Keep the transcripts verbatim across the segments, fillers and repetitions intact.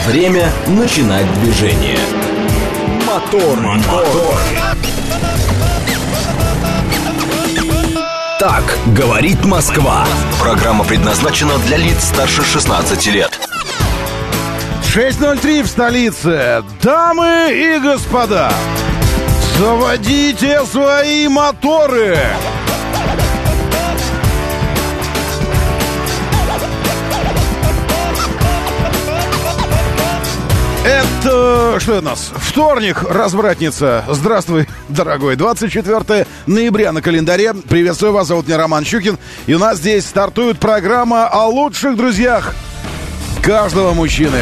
Время начинать движение. Мотор, мотор. Так говорит Москва. Программа предназначена для лиц старше шестнадцати лет. шесть ноль три в столице. Дамы и господа, заводите свои моторы. Это что у нас? Вторник, развратница. Здравствуй, дорогой. двадцать четвёртое ноября на календаре. Приветствую вас, зовут меня Роман Щукин. И у нас здесь стартует программа о лучших друзьях каждого мужчины.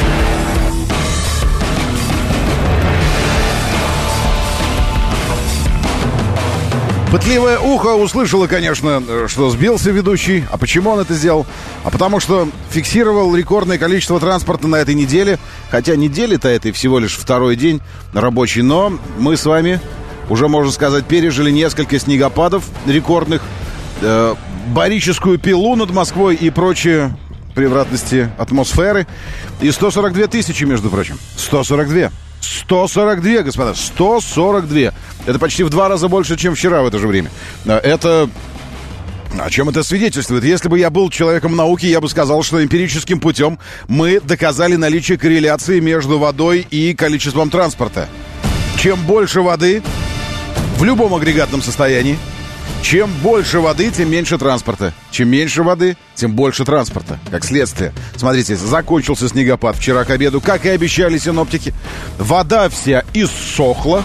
Пытливое ухо услышало, конечно, что сбился ведущий. А почему он это сделал? А потому что фиксировал рекордное количество транспорта на этой неделе. Хотя неделя-то этой всего лишь второй день рабочий. Но мы с вами уже, можно сказать, пережили несколько снегопадов рекордных, э, барическую пилу над Москвой и прочие превратности атмосферы. И сто сорок две тысячи, между прочим. сто сорок две. сто сорок две, господа, сто сорок две. Это почти в два раза больше, чем вчера в это же время. Это... О чем это свидетельствует? Если бы я был человеком науки, я бы сказал, что эмпирическим путем мы доказали наличие корреляции между водой и количеством транспорта. Чем больше воды в любом агрегатном состоянии, чем больше воды, тем меньше транспорта. Чем меньше воды, тем больше транспорта. Как следствие. Смотрите, закончился снегопад вчера к обеду. Как и обещали синоптики, вода вся иссохла.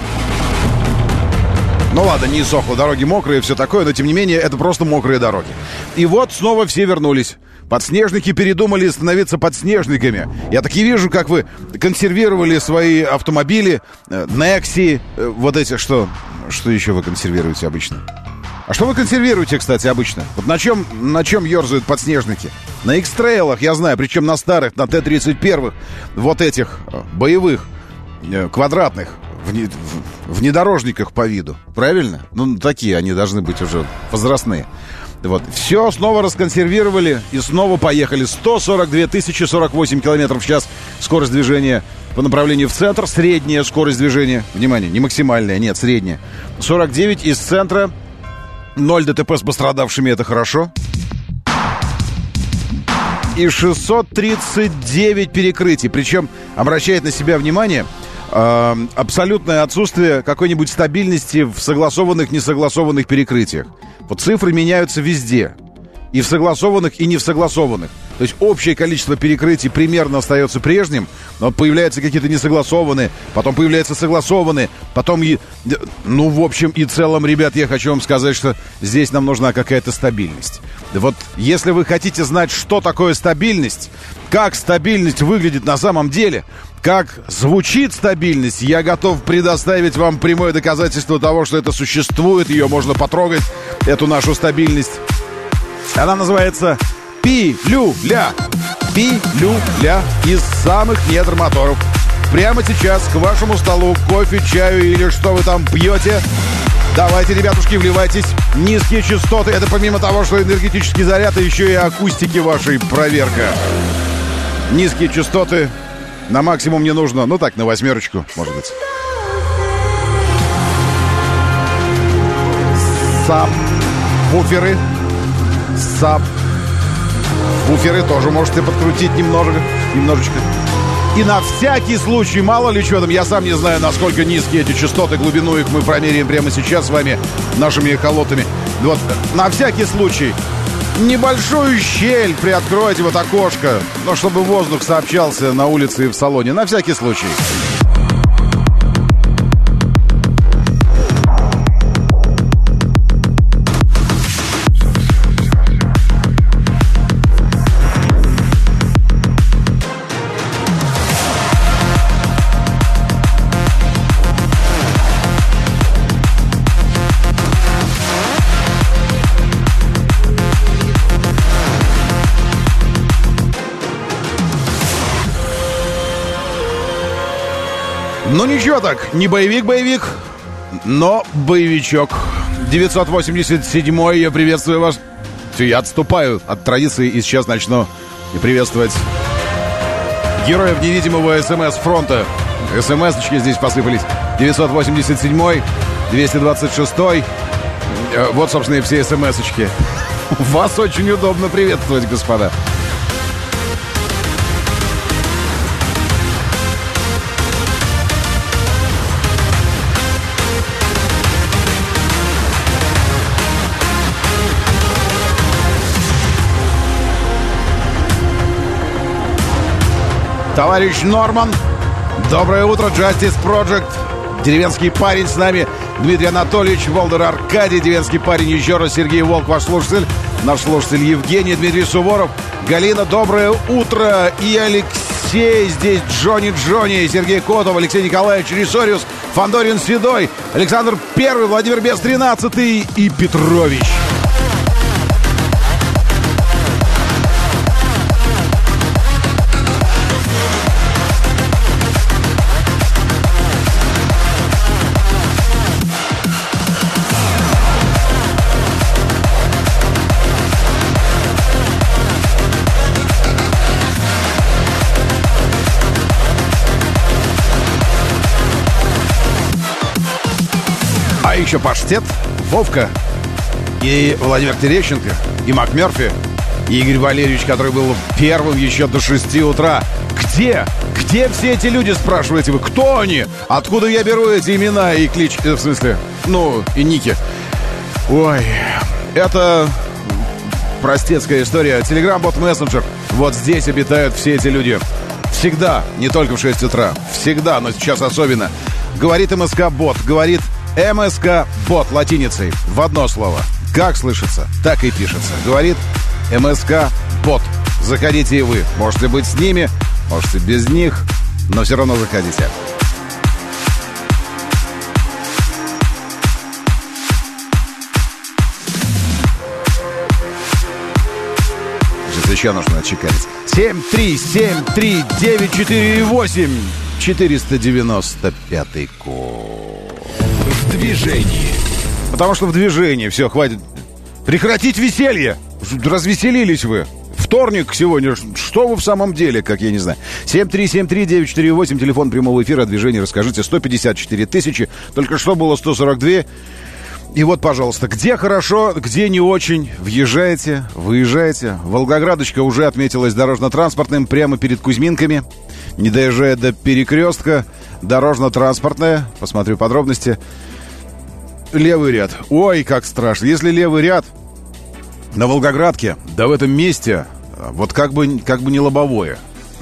Ну ладно, не иссохла, дороги мокрые и все такое, но тем не менее это просто мокрые дороги. И вот снова все вернулись. Подснежники передумали становиться подснежниками. Я так и вижу, как вы консервировали свои автомобили, Некси, вот эти, что, что еще вы консервируете обычно? А что вы консервируете, кстати, обычно? Вот на чем, на чем ерзают подснежники? На X-трейлах, я знаю, причем на старых, на Т тридцать один, вот этих боевых, квадратных, внедорожниках по виду. Правильно? Ну, такие они должны быть уже возрастные. Вот. Все снова расконсервировали и снова поехали. сто сорок две тысячи сорок восемь километров в час скорость движения по направлению в центр. Средняя скорость движения. Внимание, не максимальная, нет, средняя. сорок девять из центра. Ноль ДТП с пострадавшими, это хорошо. И шестьсот тридцать девять перекрытий. Причем обращает на себя внимание э, абсолютное отсутствие какой-нибудь стабильности в согласованных, несогласованных перекрытиях. Вот цифры меняются везде. И в согласованных, и не в согласованных. То есть общее количество перекрытий примерно остается прежним, но появляются какие-то несогласованные, потом появляются согласованные, потом... Ну, в общем и целом, ребят, я хочу вам сказать, что здесь нам нужна какая-то стабильность. Вот если вы хотите знать, что такое стабильность, как стабильность выглядит на самом деле, как звучит стабильность, я готов предоставить вам прямое доказательство того, что это существует, ее можно потрогать, эту нашу стабильность. Она называется пилюля. Пилюля из самых недр моторов. Прямо сейчас к вашему столу кофе, чаю или что вы там пьете. Давайте, ребятушки, вливайтесь. Низкие частоты. Это помимо того, что энергетический заряд, а еще и акустики вашей проверка. Низкие частоты. На максимум не нужно. Ну так, на восьмерочку, может быть. Сабвуферы. Саб. Буферы тоже можете подкрутить немного, немножечко. И на всякий случай, мало ли что там, я сам не знаю, насколько низкие эти частоты, глубину их мы промеряем прямо сейчас с вами, нашими эхолотами. Вот, на всякий случай, небольшую щель приоткройте, вот окошко, ну, чтобы воздух сообщался на улице и в салоне, на всякий случай. Ну ничего так, не боевик-боевик, но боевичок. девятьсот восемьдесят седьмой, я приветствую вас. Все, я отступаю от традиции и сейчас начну приветствовать героев невидимого СМС-фронта. СМС-очки здесь посыпались. девятьсот восемьдесят семь, двести двадцать шесть. Вот, собственно, и все СМС-очки. Вас очень удобно приветствовать, господа. Товарищ Норман, доброе утро, Justice Project. Деревенский парень с нами, Дмитрий Анатольевич, Волдер Аркадий, деревенский парень, еще раз Сергей Волк, ваш слушатель, наш слушатель Евгений, Дмитрий Суворов, Галина, доброе утро, и Алексей здесь, Джонни Джонни, Сергей Котов, Алексей Николаевич Рисориус, Фандорин Седой, Александр Первый, Владимир Бес тринадцатый и Петрович. А еще Паштет, Вовка и Владимир Терещенко, и МакМерфи, и Игорь Валерьевич, который был первым еще до шести утра. Где? Где все эти люди, спрашиваете вы? Кто они? Откуда я беру эти имена и клич... В смысле, ну, и ники? Ой, это простецкая история. Телеграм-бот мессенджер. Вот здесь обитают все эти люди. Всегда, не только в шесть утра. Всегда, но сейчас особенно. Говорит МСК-бот, говорит... МСК-бот латиницей в одно слово. Как слышится, так и пишется. Говорит МСК-бот. Заходите и вы. Можете быть с ними, можете без них, но все равно заходите. Сейчас еще нужно отчеканить. семь три семь три девять четыре восемь. четыреста девяносто пятый код. В движении. Потому что в движении. Все, хватит. Прекратить веселье. Развеселились вы. Вторник сегодня. Что вы в самом деле, как я не знаю. семь три семь три девять четыре восемь. Телефон прямого эфира. Движение расскажите. сто пятьдесят четыре тысячи. Только что было сто сорок два. И вот, пожалуйста, где хорошо, где не очень. Въезжаете, выезжаете. Волгоградочка уже отметилась дорожно-транспортным прямо перед Кузьминками. Не доезжая до перекрестка. Дорожно-транспортная. Посмотрю подробности. Левый ряд. Ой, как страшно. Если левый ряд на Волгоградке, да в этом месте, вот как бы, как бы не лобовое.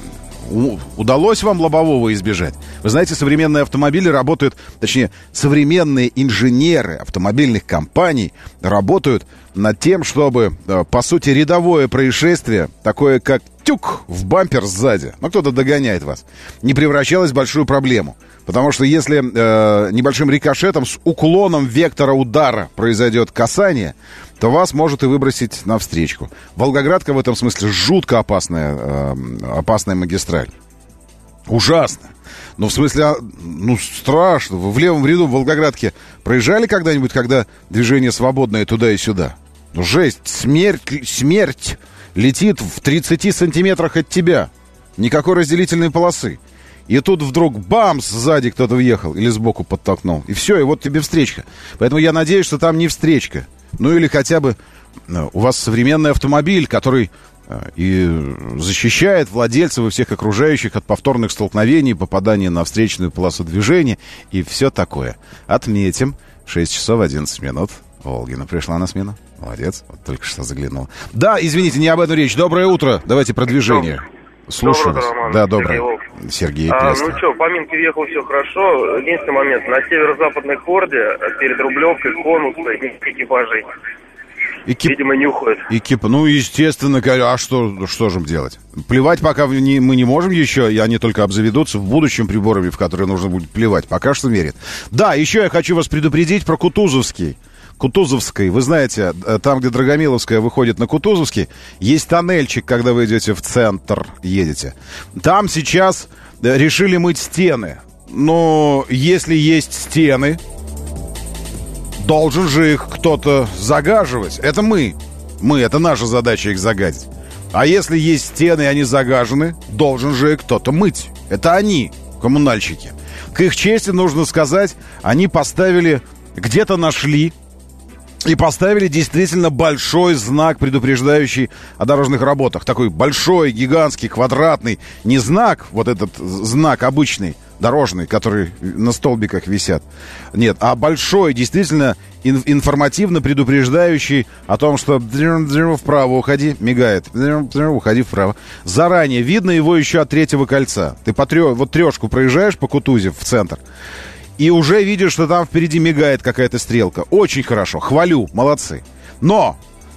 У, удалось вам лобового избежать? Вы знаете, современные автомобили работают, точнее, современные инженеры автомобильных компаний работают над тем, чтобы, по сути, рядовое происшествие, такое как тюк в бампер сзади, ну, кто-то догоняет вас, не превращалось в большую проблему. Потому что если э, небольшим рикошетом с уклоном вектора удара произойдет касание, то вас может и выбросить навстречку. Волгоградка в этом смысле жутко опасная, э, опасная магистраль. Ужасно. Ну, в смысле, ну, страшно. Вы в левом ряду в Волгоградке проезжали когда-нибудь, когда движение свободное туда и сюда? Ну, жесть, смерть, смерть летит в тридцати сантиметрах от тебя. Никакой разделительной полосы. И тут вдруг бамс, сзади кто-то въехал или сбоку подтолкнул. И все, и вот тебе встречка. Поэтому я надеюсь, что там не встречка. Ну или хотя бы у вас современный автомобиль, который и защищает владельцев и всех окружающих от повторных столкновений, попадания на встречную полосу движения и все такое. Отметим. шесть часов одиннадцать минут. Волгина пришла на смену. Молодец. Вот только что заглянула. Да, извините, не об этом речь. Доброе утро. Давайте про движение. Слушаю вас. Да, доброе. Сергей, а, ну что, по Минке въехал все хорошо. Единственный момент. На северо-западной хорде перед Рублевкой конуса экипажей. Экип... Видимо, нюхают. Экип... Ну, естественно, а что, что же делать? Плевать пока не, мы не можем еще, и они только обзаведутся в будущем приборами, в которые нужно будет плевать. Пока что мерит. Да, еще я хочу вас предупредить про Кутузовский. Кутузовской, вы знаете, там, где Драгомиловская выходит на Кутузовский, есть тоннельчик, когда вы идете в центр, едете. Там сейчас решили мыть стены. Но если есть стены, должен же их кто-то загаживать. Это мы. Мы, это наша задача их загадить. А если есть стены, и они загажены, должен же кто-то мыть. Это они, коммунальщики. К их чести нужно сказать, они поставили, где-то нашли и поставили действительно большой знак, предупреждающий о дорожных работах. Такой большой, гигантский, квадратный. Не знак, вот этот знак обычный, дорожный, который на столбиках висят. Нет, а большой, действительно ин- информативно предупреждающий о том, что вправо уходи, мигает, уходи вправо. Заранее видно его еще от третьего кольца. Ты по трё- вот трешку проезжаешь по Кутузе в центр, и уже видишь, что там впереди мигает какая-то стрелка. Очень хорошо, хвалю, молодцы. Но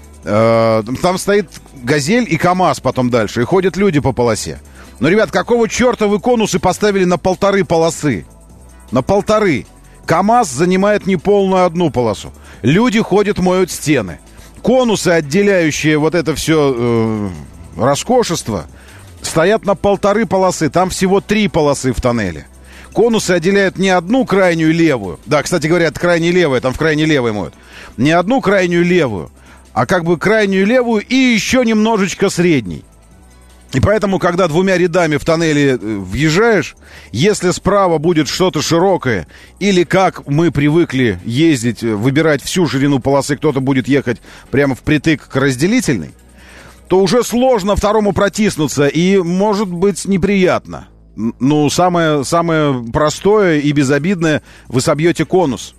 э, там стоит «Газель» и КамАЗ потом дальше, и ходят люди по полосе. Но, ребят, какого черта вы конусы поставили на полторы полосы? На полторы. КамАЗ занимает неполную одну полосу. Люди ходят, моют стены. Конусы, отделяющие вот это все э, роскошество, стоят на полторы полосы. Там всего три полосы в тоннеле. Конусы отделяют не одну крайнюю левую. Да, кстати говоря, это крайне левая, там в крайне левой моют. Не одну крайнюю левую, а как бы крайнюю левую и еще немножечко средней. И поэтому, когда двумя рядами в тоннеле въезжаешь, если справа будет что-то широкое, или как мы привыкли ездить, выбирать всю ширину полосы, кто-то будет ехать прямо впритык к разделительной, то уже сложно второму протиснуться, и может быть неприятно. Ну, самое, самое простое и безобидное, вы собьете конус.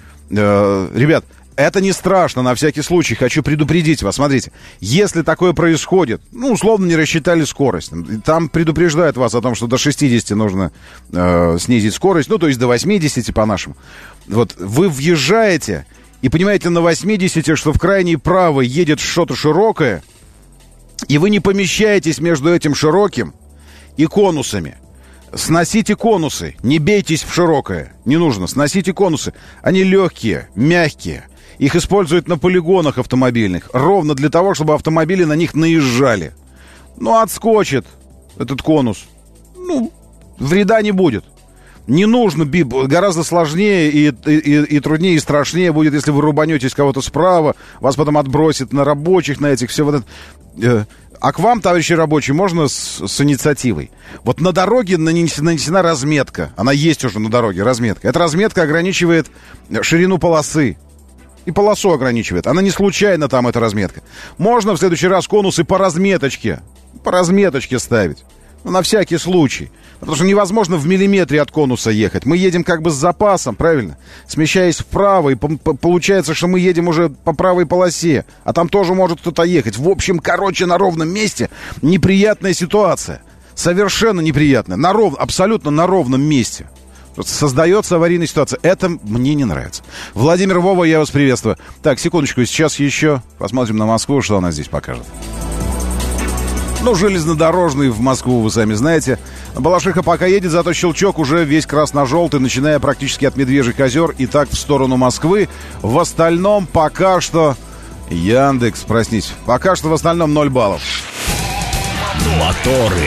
Э, ребят, это не страшно, на всякий случай. Хочу предупредить вас. Смотрите, если такое происходит, ну, условно, не рассчитали скорость. Там предупреждают вас о том, что до шестидесяти нужно э, снизить скорость. Ну, то есть до восьмидесяти по-нашему. Вот вы въезжаете и понимаете на восьмидесяти, что в крайней правой едет что-то широкое, и вы не помещаетесь между этим широким и конусами. Сносите конусы, не бейтесь в широкое. Не нужно, сносите конусы. Они легкие, мягкие. Их используют на полигонах автомобильных. Ровно для того, чтобы автомобили на них наезжали. Ну, отскочит этот конус. Ну, вреда не будет. Не нужно, гораздо сложнее и, и, и труднее, и страшнее будет, если вы рубанетесь кого-то справа, вас потом отбросит на рабочих, на этих, все вот это. А к вам, товарищи рабочие, можно с, с инициативой. Вот на дороге нанесена, нанесена разметка. Она есть уже на дороге, разметка. Эта разметка ограничивает ширину полосы. И полосу ограничивает. Она не случайно там, эта разметка. Можно в следующий раз конусы по разметочке. По разметочке ставить. Ну, на всякий случай. Потому что невозможно в миллиметре от конуса ехать. Мы едем как бы с запасом, правильно? Смещаясь вправо, и получается, что мы едем уже по правой полосе. А там тоже может кто-то ехать. В общем, короче, на ровном месте неприятная ситуация. Совершенно неприятная. На ров... Абсолютно на ровном месте. Создается аварийная ситуация. Это мне не нравится. Владимир, Вова, я вас приветствую. Так, секундочку, сейчас еще посмотрим на Москву, что она здесь покажет. Ну, железнодорожный в Москву, вы сами знаете. Балашиха пока едет, зато щелчок уже весь красно-желтый, начиная практически от Медвежьих озер и так в сторону Москвы. В остальном пока что... Яндекс, проснись. Пока что в остальном ноль баллов. Моторы.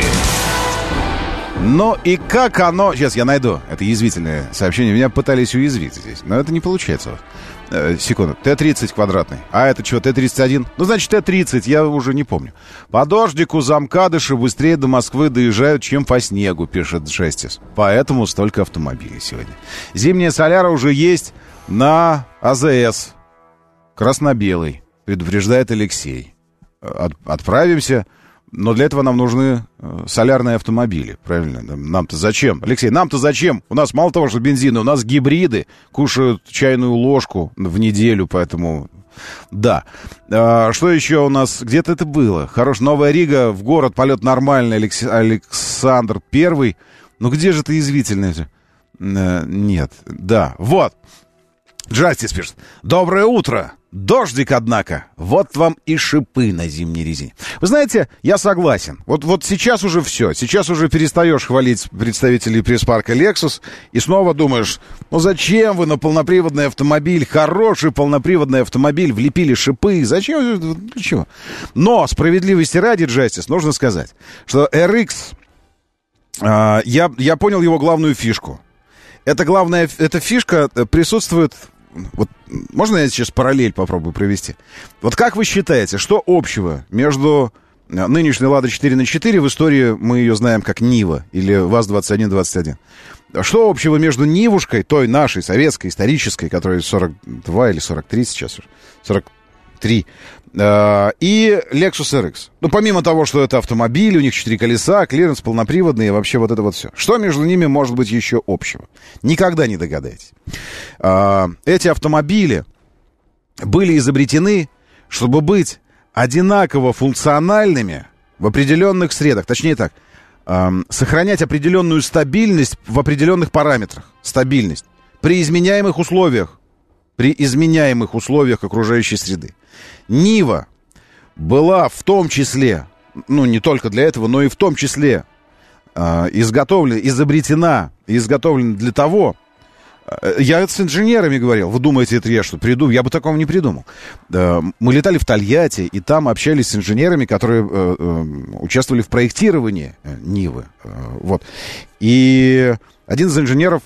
Ну и как оно... Сейчас я найду. Это язвительное сообщение. Меня пытались уязвить здесь, но это не получается. Э, секунду. Т тридцать квадратный. А это что, Т тридцать один? Ну, значит, Т тридцать, я уже не помню. По дождику замкадыши быстрее до Москвы доезжают, чем по снегу, пишет Жестис. Поэтому столько автомобилей сегодня. Зимняя соляра уже есть на АЗС. Красно-белый, предупреждает Алексей. От, отправимся... Но для этого нам нужны солярные автомобили, правильно? Нам-то зачем? Алексей, нам-то зачем? У нас мало того, что бензины, у нас гибриды кушают чайную ложку в неделю, поэтому... Да. А, что еще у нас? Где-то это было. Хорош. Новая Рига, в город, полет нормальный, Алекс... Александр Первый. Ну где же ты язвительный? А, нет. Да. Вот. Джастис пишет. Доброе утро. Дождик, однако. Вот вам и шипы на зимней резине. Вы знаете, я согласен. Вот, вот сейчас уже все. Сейчас уже перестаешь хвалить представителей пресс-парка Lexus и снова думаешь, ну зачем вы на полноприводный автомобиль, хороший полноприводный автомобиль, влепили шипы? Зачем? Для чего? Но справедливости ради, Джастис, нужно сказать, что эр икс, э, я, я понял его главную фишку. Эта главная, эта фишка присутствует... Вот можно я сейчас параллель попробую провести? Вот как вы считаете, что общего между нынешняя «Лада четыре на четыре», в истории мы ее знаем как «Нива» или ВАЗ двадцать один двадцать один. Что общего между «Нивушкой», той нашей, советской, исторической, которая сорок два или сорок три сейчас, сорок три, и Lexus эр икс? Ну, помимо того, что это автомобили, у них четыре колеса, клиренс полноприводный, и вообще вот это вот все. Что между ними может быть еще общего? Никогда не догадаетесь. Эти автомобили были изобретены, чтобы быть одинаково функциональными в определенных средах. Точнее так, эм, сохранять определенную стабильность в определенных параметрах. Стабильность. При изменяемых условиях. При изменяемых условиях окружающей среды. Нива была в том числе, ну не только для этого, но и в том числе э, изготовлена, изобретена, изготовлена для того. Я с инженерами говорил. Вы думаете, это я что, придумал? Я бы такого не придумал. Мы летали в Тольятти, и там общались с инженерами, которые участвовали в проектировании Нивы. Вот. И один из инженеров,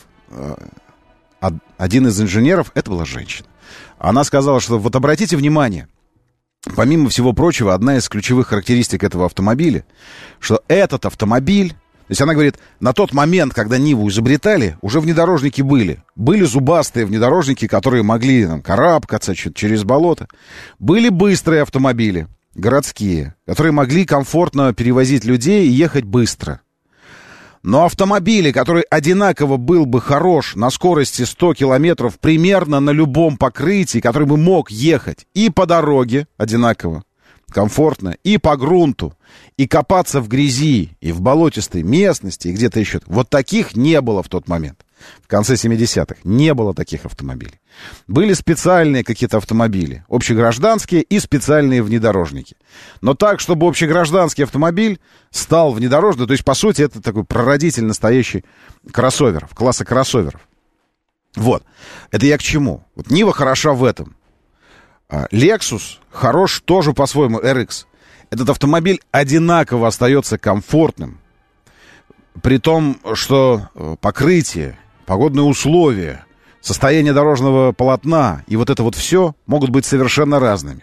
один из инженеров, это была женщина. Она сказала, что вот обратите внимание, помимо всего прочего, одна из ключевых характеристик этого автомобиля, что этот автомобиль, то есть она говорит, на тот момент, когда Ниву изобретали, уже внедорожники были. Были зубастые внедорожники, которые могли там, карабкаться через болото. Были быстрые автомобили, городские, которые могли комфортно перевозить людей и ехать быстро. Но автомобили, который одинаково был бы хорош на скорости сто километров примерно на любом покрытии, который бы мог ехать и по дороге одинаково, комфортно, и по грунту, и копаться в грязи, и в болотистой местности, и где-то еще. Вот таких не было в тот момент. В конце семидесятых не было таких автомобилей. Были специальные какие-то автомобили, общегражданские и специальные внедорожники. Но так, чтобы общегражданский автомобиль стал внедорожным, то есть, по сути, это такой прародитель настоящий кроссоверов, класса кроссоверов. Вот. Это я к чему? Вот Нива хороша в этом. Lexus хорош тоже по-своему, эр икс. Этот автомобиль одинаково остается комфортным, при том, что покрытие, погодные условия, состояние дорожного полотна и вот это вот все могут быть совершенно разными.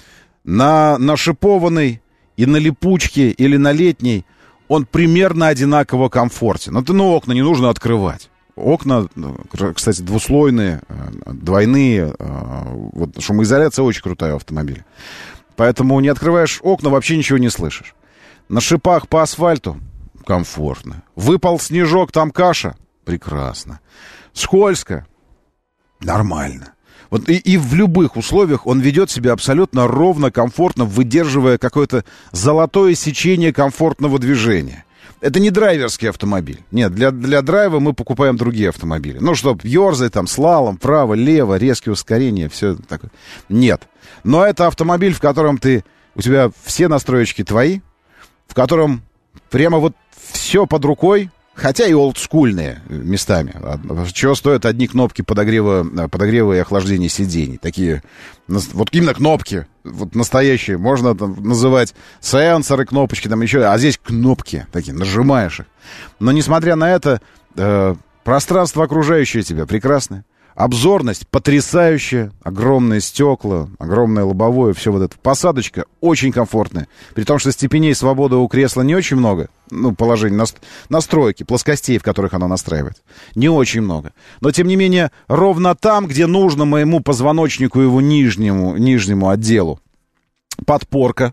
На, на шипованной и на липучке или на летней он примерно одинаково комфортен. Но, ну, окна не нужно открывать. Окна, кстати, двуслойные, двойные. Вот, шумоизоляция очень крутая в автомобиле. Поэтому не открываешь окна, вообще ничего не слышишь. На шипах по асфальту комфортно. Выпал снежок, там каша. Прекрасно. Скользко. Нормально. Вот и, и в любых условиях он ведет себя абсолютно ровно, комфортно, выдерживая какое-то золотое сечение комфортного движения. Это не драйверский автомобиль. Нет, для, для драйва мы покупаем другие автомобили. Ну, чтоб ерзать там слалом, право, лево, резкие ускорения, все такое. Нет. Но это автомобиль, в котором ты, у тебя все настроечки твои, в котором прямо вот все под рукой, хотя и олдскульные местами. Чего стоят одни кнопки подогрева, подогрева и охлаждения сидений. Такие, вот именно кнопки, вот настоящие. Можно там называть сенсоры, кнопочки, там еще, а здесь кнопки такие, нажимаешь их. Но несмотря на это, э, пространство окружающее тебя прекрасное. Обзорность потрясающая, огромные стекла, огромное лобовое, все вот это. Посадочка очень комфортная. При том, что степеней свободы у кресла не очень много. Ну, положение, настройки, плоскостей, в которых оно настраивает. Не очень много. Но, тем не менее, ровно там, где нужно моему позвоночнику, его нижнему, нижнему отделу, подпорка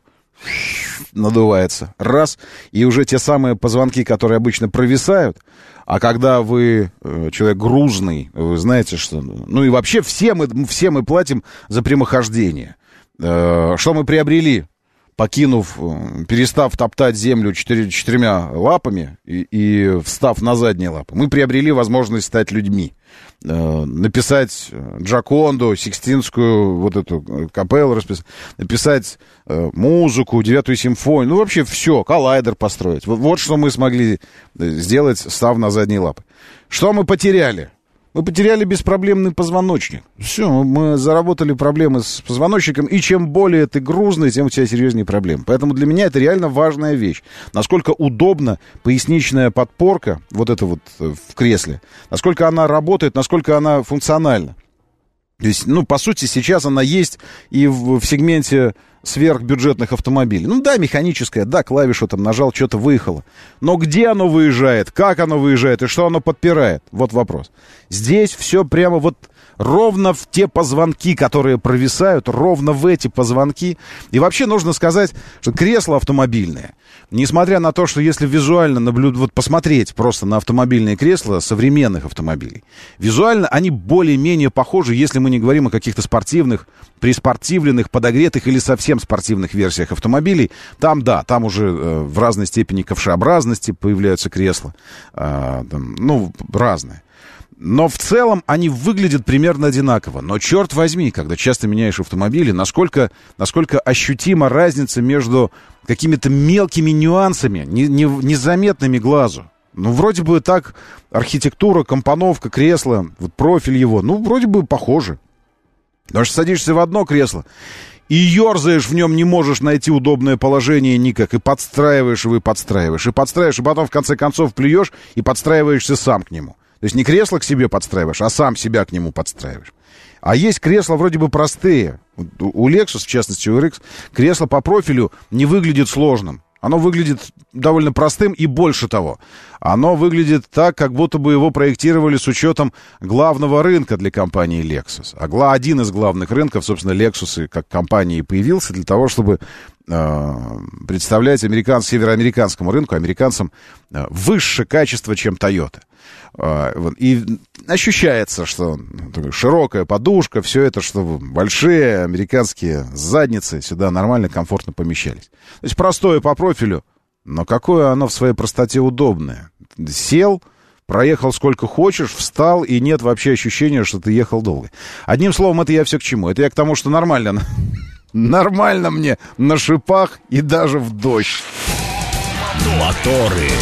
надувается. Раз. И уже те самые позвонки, которые обычно провисают. А когда вы э, человек грузный, вы знаете, что... Ну и вообще все мы, все мы платим за прямохождение. Э, что мы приобрели, покинув, э, перестав топтать землю четыре, четырьмя лапами и, и встав на задние лапы? Мы приобрели возможность стать людьми. Э, написать Джоконду, Сикстинскую, вот эту капеллу расписать, написать э, музыку, девятую симфонию, ну вообще все, коллайдер построить. Вот, вот что мы смогли сделать, став на задние лапы. Что мы потеряли? Мы потеряли беспроблемный позвоночник. Все, мы заработали проблемы с позвоночником, и чем более ты грузный, тем у тебя серьезнее проблемы. Поэтому для меня это реально важная вещь. Насколько удобна поясничная подпорка, вот это вот в кресле, насколько она работает, насколько она функциональна. То есть, ну, по сути, сейчас она есть и в, в сегменте сверхбюджетных автомобилей. Ну да, механическое, да, клавишу там нажал, что-то выехало. Но где оно выезжает, как оно выезжает и что оно подпирает? Вот вопрос. Здесь все прямо вот ровно в те позвонки, которые провисают, ровно в эти позвонки. И вообще нужно сказать, что кресло автомобильное, несмотря на то, что если визуально наблюдать, вот посмотреть просто на автомобильные кресла современных автомобилей, визуально они более-менее похожи, если мы не говорим о каких-то спортивных, приспортивленных, подогретых или совсем спортивных версиях автомобилей. Там, да, там уже э, в разной степени ковшеобразности появляются кресла. Э, там, ну, разные. Но в целом они выглядят примерно одинаково. Но черт возьми, когда часто меняешь автомобили, насколько, насколько ощутима разница между какими-то мелкими нюансами, не, не, незаметными глазу. Ну, вроде бы так архитектура, компоновка кресла, вот профиль его, ну, вроде бы похожи. Потому что садишься в одно кресло и ерзаешь в нем, не можешь найти удобное положение никак, и подстраиваешь его, и подстраиваешь, и подстраиваешь, и потом в конце концов плюешь и подстраиваешься сам к нему. То есть не кресло к себе подстраиваешь, а сам себя к нему подстраиваешь. А есть кресла вроде бы простые. У Lexus, в частности, у эр икс, кресло по профилю не выглядит сложным. Оно выглядит довольно простым, и больше того, оно выглядит так, как будто бы его проектировали с учетом главного рынка для компании Lexus. А один из главных рынков, собственно, Lexus как компании появился для того, чтобы э, представлять американ... североамериканскому рынку, американцам, э, высшее качество, чем Toyota. Э, и ощущается, что ну, широкая подушка, все это, чтобы большие американские задницы сюда нормально, комфортно помещались. То есть простое по профилю, но какое оно в своей простоте удобное. Сел, проехал сколько хочешь, встал, и нет вообще ощущения, что ты ехал долго. Одним словом, это я все к чему? Это я к тому, что нормально, нормально мне на шипах и даже в дождь. Моторы.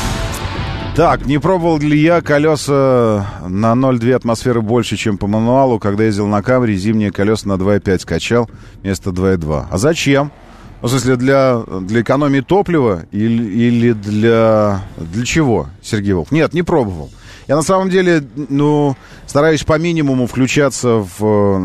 Так, не пробовал ли я колеса на ноль целых две атмосферы больше, чем по мануалу, когда ездил на Камри, зимние колеса на два и пять скачал вместо два и два. А зачем? В смысле, для, для экономии топлива или, или для... Для чего, Сергей Волк? Нет, не пробовал. Я на самом деле, ну, стараюсь по минимуму включаться в,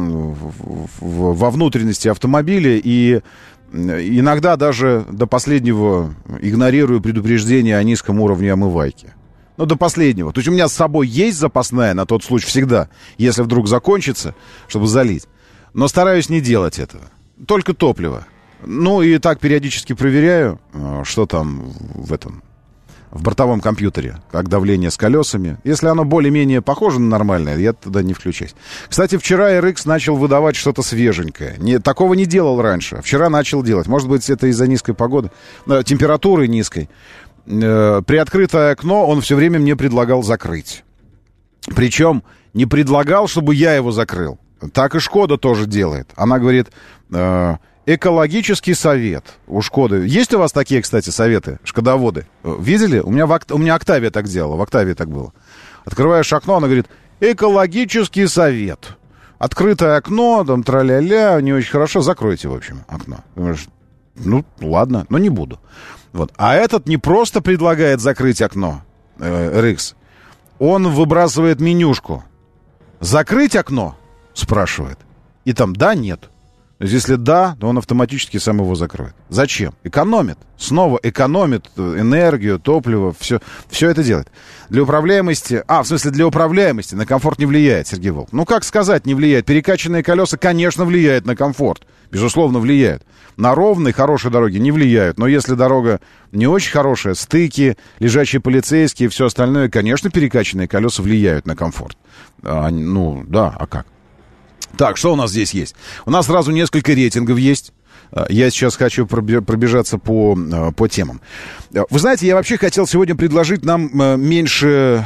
в, в, во внутренности автомобиля и иногда даже до последнего игнорирую предупреждение о низком уровне омывайки. Ну, до последнего. То есть у меня с собой есть запасная на тот случай всегда, если вдруг закончится, чтобы залить. Но стараюсь не делать этого. Только топливо. Ну, и так периодически проверяю, что там в этом, в бортовом компьютере, как давление с колесами. Если оно более-менее похоже на нормальное, я туда не включусь. Кстати, вчера эр икс начал выдавать что-то свеженькое. Не, такого не делал раньше. Вчера начал делать. Может быть, это из-за низкой погоды, температуры низкой. Приоткрытое окно он все время мне предлагал закрыть. Причем не предлагал, чтобы я его закрыл. Так и Шкода тоже делает. Она говорит... Экологический совет у Шкоды. Есть у вас такие, кстати, советы, шкодоводы? Видели? У меня, в, у меня Октавия так делала, в Октавии так было. Открываешь окно, она говорит, экологический совет. Открытое окно, там, тра-ля-ля, не очень хорошо, закройте, в общем, окно. Думаешь, ну, ладно, но не буду. Вот. А этот не просто предлагает закрыть окно, э, эр икс, он выбрасывает менюшку. Закрыть окно? Спрашивает. И там да, нет. То есть, если да, то он автоматически сам его закроет. Зачем? Экономит. Снова экономит энергию, топливо, все, все это делает. Для управляемости... А, в смысле, для управляемости на комфорт не влияет, Сергей Волк. Ну, как сказать, не влияет? Перекачанные колеса, конечно, влияют на комфорт. Безусловно, влияют. На ровной, хорошей дороге не влияют. Но если дорога не очень хорошая, стыки, лежачие полицейские и все остальное, конечно, перекачанные колеса влияют на комфорт. А, ну, да, а как? Так, что у нас здесь есть? У нас сразу несколько рейтингов есть. Я сейчас хочу пробежаться по, по темам. Вы знаете, я вообще хотел сегодня предложить нам меньше...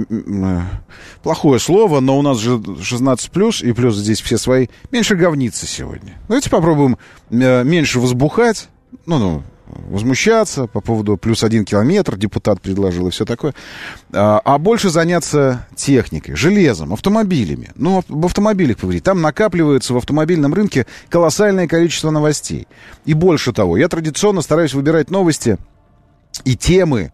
Плохое слово, но у нас же шестнадцать плюс, и плюс здесь все свои. Меньше говниться сегодня. Давайте попробуем меньше возбухать. Ну-ну. Возмущаться по поводу плюс один километр, депутат предложил и все такое, а, а больше заняться техникой, железом, автомобилями. Ну, об автомобилях поговорить. Там накапливается в автомобильном рынке колоссальное количество новостей. И больше того, я традиционно стараюсь выбирать новости и темы,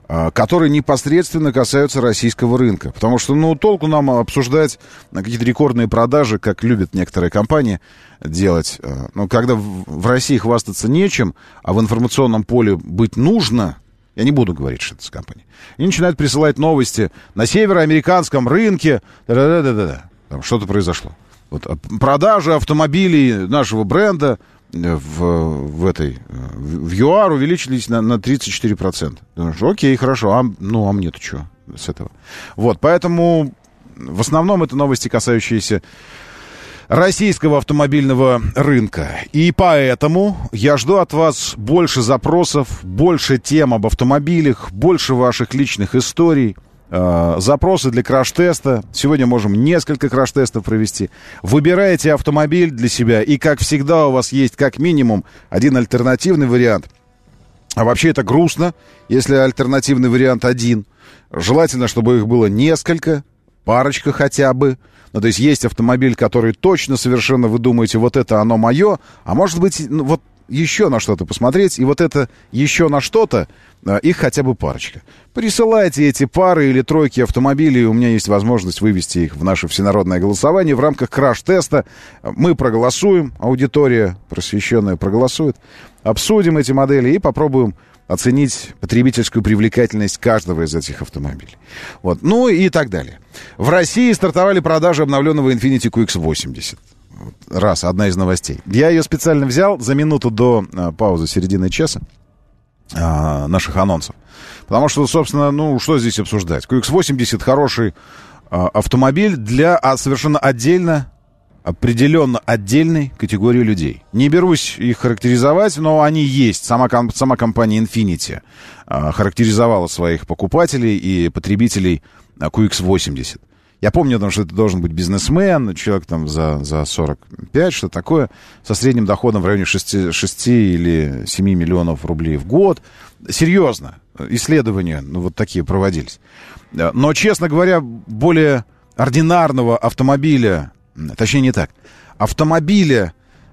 которые непосредственно касаются российского рынка. Потому что, ну, толку нам обсуждать какие-то рекордные продажи, как любят некоторые компании делать. Но когда в России хвастаться нечем, а в информационном поле быть нужно, я не буду говорить, что это с компанией, они начинают присылать новости на североамериканском рынке, да-да-да-да-да, там что-то произошло. Вот, продажи автомобилей нашего бренда в, в этой в ЮАР увеличились на, на тридцать четыре процента. Думаешь, окей, хорошо, а, ну а мне-то что с этого? Вот, поэтому в основном это новости, касающиеся российского автомобильного рынка. И поэтому я жду от вас больше запросов, больше тем об автомобилях, больше ваших личных историй. Запросы для краш-теста. Сегодня можем несколько краш-тестов провести. Выбираете автомобиль для себя, и, как всегда, у вас есть как минимум один альтернативный вариант. А вообще это грустно, если альтернативный вариант один. Желательно, чтобы их было несколько, парочка хотя бы. Ну, то есть есть автомобиль, который точно совершенно вы думаете, вот это оно мое, а может быть, ну, вот еще на что-то посмотреть, и вот это еще на что-то, их хотя бы парочка. Присылайте эти пары или тройки автомобилей, у меня есть возможность вывести их в наше всенародное голосование в рамках краш-теста. Мы проголосуем, аудитория просвещенная проголосует, обсудим эти модели и попробуем оценить потребительскую привлекательность каждого из этих автомобилей. Вот. Ну и так далее. В России стартовали продажи обновленного Infiniti кью икс восемьдесят. Раз, одна из новостей. Я ее специально взял за минуту до а, паузы середины часа а, наших анонсов. Потому что, собственно, ну, что здесь обсуждать? кью икс восемьдесят хороший а, автомобиль для а, совершенно отдельно, определенно отдельной категории людей. Не берусь их характеризовать, но они есть. Сама, сама компания Infiniti а, характеризовала своих покупателей и потребителей а, кью икс восемьдесят. Я помню, что это должен быть бизнесмен, человек там за, за сорок пять, что такое, со средним доходом в районе шести, шести или семи миллионов рублей в год. Серьезно, исследования ну, вот такие проводились. Но, честно говоря, более ординарного автомобиля, точнее не так, автомобиля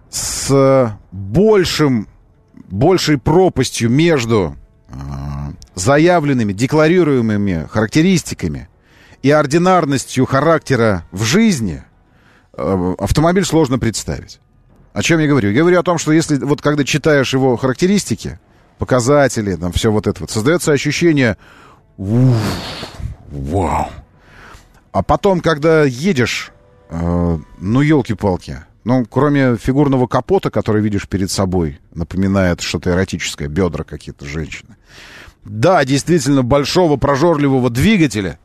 с большим, большей пропастью между э, заявленными, декларируемыми характеристиками и ординарностью характера в жизни э, автомобиль сложно представить. О чем я говорю? Я говорю о том, что если вот когда читаешь его характеристики, показатели, там все вот это вот, создается ощущение уф, вау. А потом, когда едешь, э, ну, елки-палки, ну, кроме фигурного капота, который видишь перед собой, напоминает что-то эротическое, бедра какие-то женщины. Да, действительно, большого прожорливого двигателя,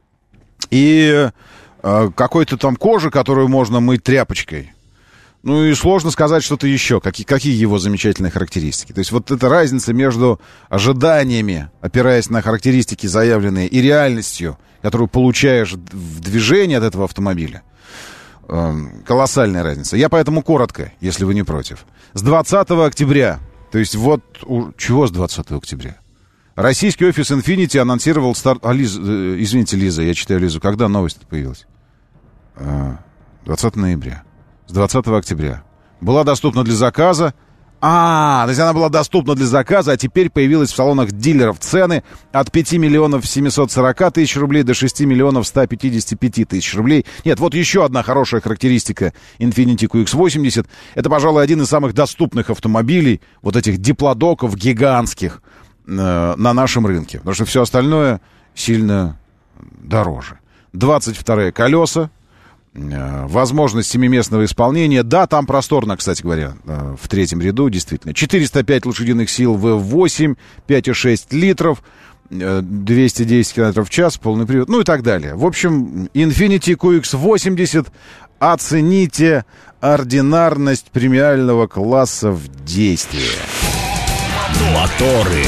и э, какой-то там кожи, которую можно мыть тряпочкой. Ну и сложно сказать что-то еще, какие, какие его замечательные характеристики. То есть вот эта разница между ожиданиями, опираясь на характеристики заявленные, и реальностью, которую получаешь в движении от этого автомобиля, э, колоссальная разница. Я поэтому коротко, если вы не против. С двадцатого октября, то есть вот... У, чего с двадцатого октября? Российский офис Infiniti анонсировал старт... А, Лиз... Извините, Лиза, я читаю Лизу. Когда новость появилась? двадцатого ноября. С двадцатого октября. Была доступна для заказа. А, то есть она была доступна для заказа, а теперь появилась в салонах дилеров. Цены от пяти миллионов семисот сорока тысяч рублей до шести миллионов ста пятидесяти пяти тысяч рублей. Нет, вот еще одна хорошая характеристика Infiniti кью икс восемьдесят. Это, пожалуй, один из самых доступных автомобилей, вот этих диплодоков гигантских, на нашем рынке, потому что все остальное сильно дороже. двадцать вторые колеса, возможность семиместного исполнения. Да, там просторно, кстати говоря, в третьем ряду, действительно. четыреста пять лошадиных сил вэ восемь, пять и шесть литров, двести десять километров в час, полный привод, ну и так далее. В общем, Infiniti кью икс восемьдесят, оцените ординарность премиального класса в действии. Моторы.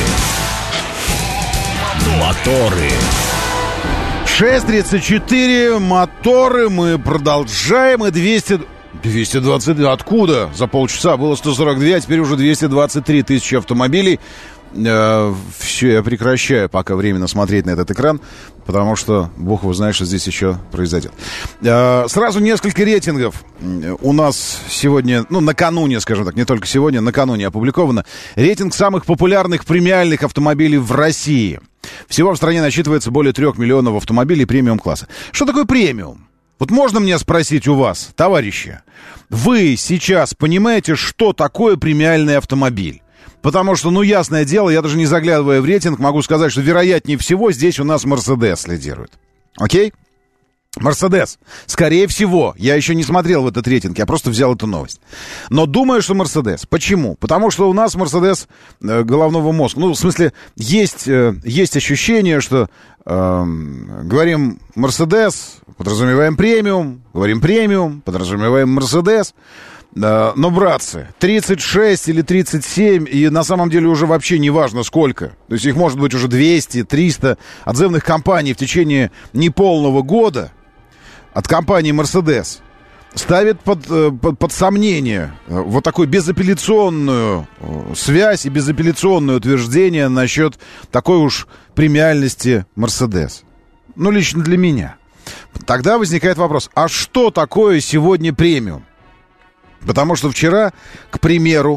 Моторы. шесть тридцать четыре, моторы, мы продолжаем, и двести... двести двадцать... Откуда? За полчаса было сто сорок две, а теперь уже двести двадцать три тысячи автомобилей. э, все, я прекращаю пока временно смотреть на этот экран, потому что бог его знает, что здесь еще произойдет. Э, сразу несколько рейтингов у нас сегодня, ну, накануне, скажем так, не только сегодня, накануне опубликовано. Рейтинг самых популярных премиальных автомобилей в России. Всего в стране насчитывается более трех миллионов автомобилей премиум-класса. Что такое премиум? Вот можно мне спросить у вас, товарищи, вы сейчас понимаете, что такое премиальный автомобиль? Потому что, ну, ясное дело, я даже не заглядывая в рейтинг, могу сказать, что вероятнее всего здесь у нас Мерседес лидирует. Окей? Мерседес. Скорее всего. Я еще не смотрел в этот рейтинг, я просто взял эту новость. Но думаю, что Мерседес. Почему? Потому что у нас Мерседес э, головного мозга. Ну, в смысле, есть, э, есть ощущение, что э, говорим Мерседес, подразумеваем премиум, говорим премиум, подразумеваем Мерседес. Uh, но, братцы, тридцать шесть или тридцать семь, и на самом деле уже вообще не важно сколько. То есть их может быть уже двести, триста отзывных компаний в течение неполного года от компании Mercedes ставит под, под, под сомнение вот такую безапелляционную связь и безапелляционное утверждение насчет такой уж премиальности Mercedes. Ну, лично для меня. Тогда возникает вопрос, а что такое сегодня премиум? Потому что вчера, к примеру,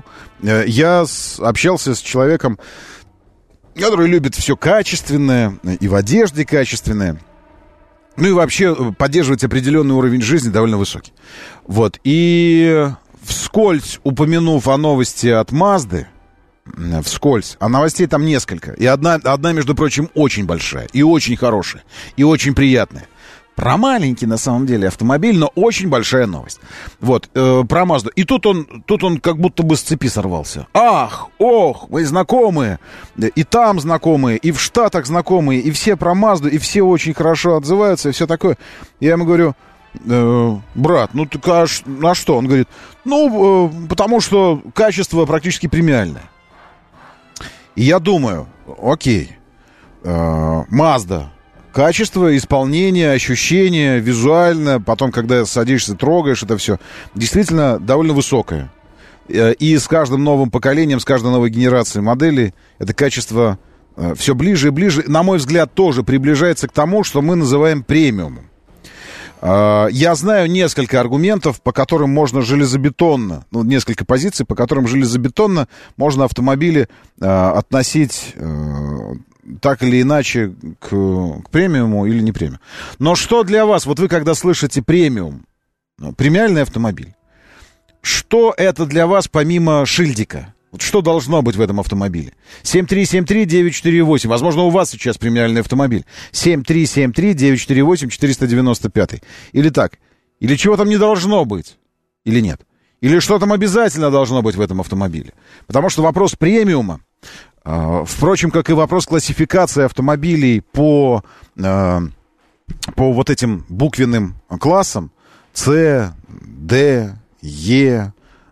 я общался с человеком, который любит все качественное, и в одежде качественное, ну и вообще поддерживать определенный уровень жизни довольно высокий. Вот, и вскользь упомянув о новости от Мазды, вскользь, а новостей там несколько, и одна, одна, между прочим, очень большая, и очень хорошая, и очень приятная. Про маленький, на самом деле, автомобиль, но очень большая новость. Вот, э, про Мазду. И тут он, тут он как будто бы с цепи сорвался. Ах, ох, вы знакомые. И там знакомые, и в Штатах знакомые, и все про Мазду, и все очень хорошо отзываются, и все такое. Я ему говорю, э, брат, ну ты а, а что? Он говорит, ну, э, потому что качество практически премиальное. И я думаю, окей, э, Мазда. Качество, исполнение, ощущение, визуально, потом, когда садишься, трогаешь это все, действительно довольно высокое. И с каждым новым поколением, с каждой новой генерацией моделей это качество все ближе и ближе, на мой взгляд, тоже приближается к тому, что мы называем премиумом. Я знаю несколько аргументов, по которым можно железобетонно, ну, несколько позиций, по которым железобетонно можно автомобили относить так или иначе к, к премиуму или не премиуму. Но что для вас, вот вы когда слышите премиум, премиальный автомобиль, что это для вас помимо шильдика? Вот что должно быть в этом автомобиле? семь три семь три девять четыре восемь. Возможно, у вас сейчас премиальный автомобиль. семь три семь три девять четыре восемь четыреста девяносто пять. Или так. Или чего там не должно быть? Или нет? Или что там обязательно должно быть в этом автомобиле? Потому что вопрос премиума, впрочем, как и вопрос классификации автомобилей по, по вот этим буквенным классам С, Д, Е,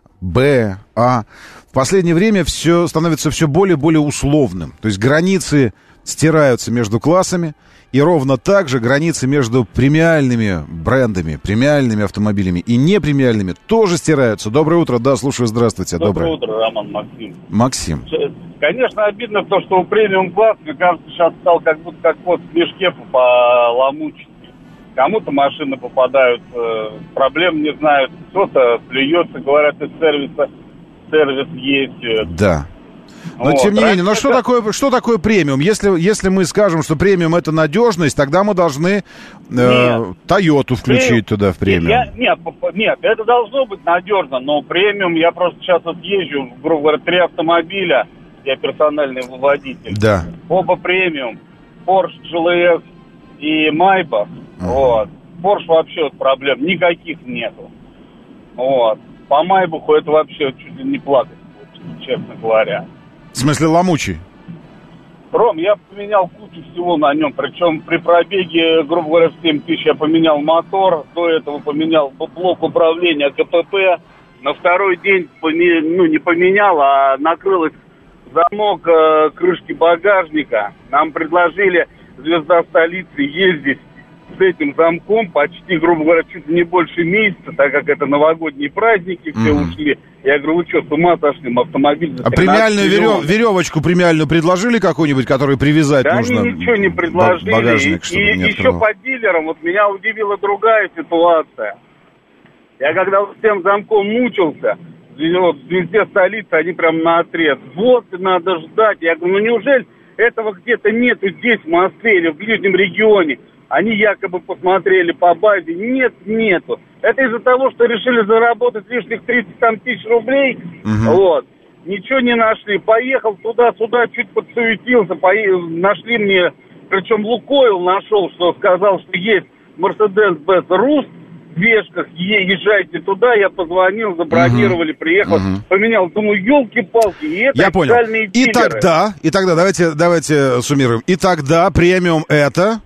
Б, А, в последнее время все становится все более и более условным. То есть границы стираются между классами, и ровно так же границы между премиальными брендами, премиальными автомобилями и непремиальными тоже стираются. Доброе утро, да, слушаю, здравствуйте. Доброе, Доброе утро, Роман, Максим. Максим. Конечно, обидно то, что у премиум-класс, мне кажется, сейчас стал как будто как вот в мешке по-ламучести. Кому-то машины попадают, э, проблем не знают, кто-то плюется, говорят, из сервиса сервис есть. Да. Но вот, тем не менее, но что это... такое, что такое премиум? Если, если мы скажем, что премиум это надежность, тогда мы должны э, Тойоту включить премиум. Туда в премиум. Я, нет, нет, это должно быть надежно, но премиум, я просто сейчас вот езжу, грубо говоря, три автомобиля, я персональный водитель. Да. Оба премиум, Porsche джи эл эс и Maybach. Uh-huh. Вот. Porsche вообще вот проблем никаких нету. Вот. По Майбаху это вообще чуть ли не плакать, честно говоря. В смысле ломучий? Ром, я поменял кучу всего на нем. Причем при пробеге, грубо говоря, в семь тысяч я поменял мотор. До этого поменял блок управления ка пэ пэ. На второй день ну, не поменял, а накрылась замок э, крышки багажника. Нам предложили «Звезда столицы» ездить с этим замком почти, грубо говоря, чуть ли не больше месяца, так как это новогодние праздники, все mm-hmm. ушли. Я говорю, вы что, с ума сошли, автомобиль за А премиальную верев, веревочку премиальную предложили какую-нибудь, которую привязать да нужно? Они ничего не предложили. Багажник, и и еще по дилерам, вот меня удивила другая ситуация. Я когда с тем замком мучился, вот, везде столицы, они прям наотрез. Вот, надо ждать. Я говорю, ну неужели этого где-то нету здесь, в Москве или в ближнем регионе? Они якобы посмотрели по базе. Нет, нету. Это из-за того, что решили заработать лишних тридцать там, тысяч рублей. Угу. Вот. Ничего не нашли. Поехал туда-сюда, чуть подсуетился. Поехал, нашли мне, причем Лукойл нашел, что сказал, что есть Mercedes-Benz Rust в Вешках. Езжайте туда. Я позвонил, забронировали, угу. приехал, угу. поменял. Думаю, елки-палки. И это я понял. И тогда, и тогда, давайте, давайте суммируем. И тогда премиум это...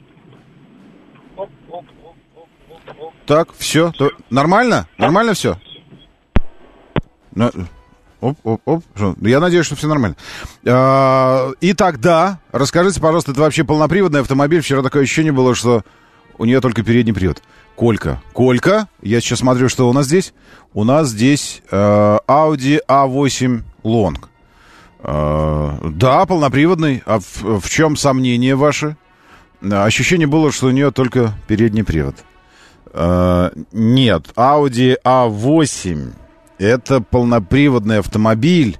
Так, все. То... Нормально? Нормально все? Ну, оп, оп, оп. Я надеюсь, что все нормально. А, и тогда, расскажите, пожалуйста, это вообще полноприводный автомобиль? Вчера такое ощущение было, что у нее только передний привод. Колька. Колька. Я сейчас смотрю, что у нас здесь. У нас здесь э, Audi а восемь Long. Э, да, полноприводный. А в, в чем сомнение ваше? Ощущение было, что у нее только передний привод. Uh, нет, Audi а восемь это полноприводный автомобиль,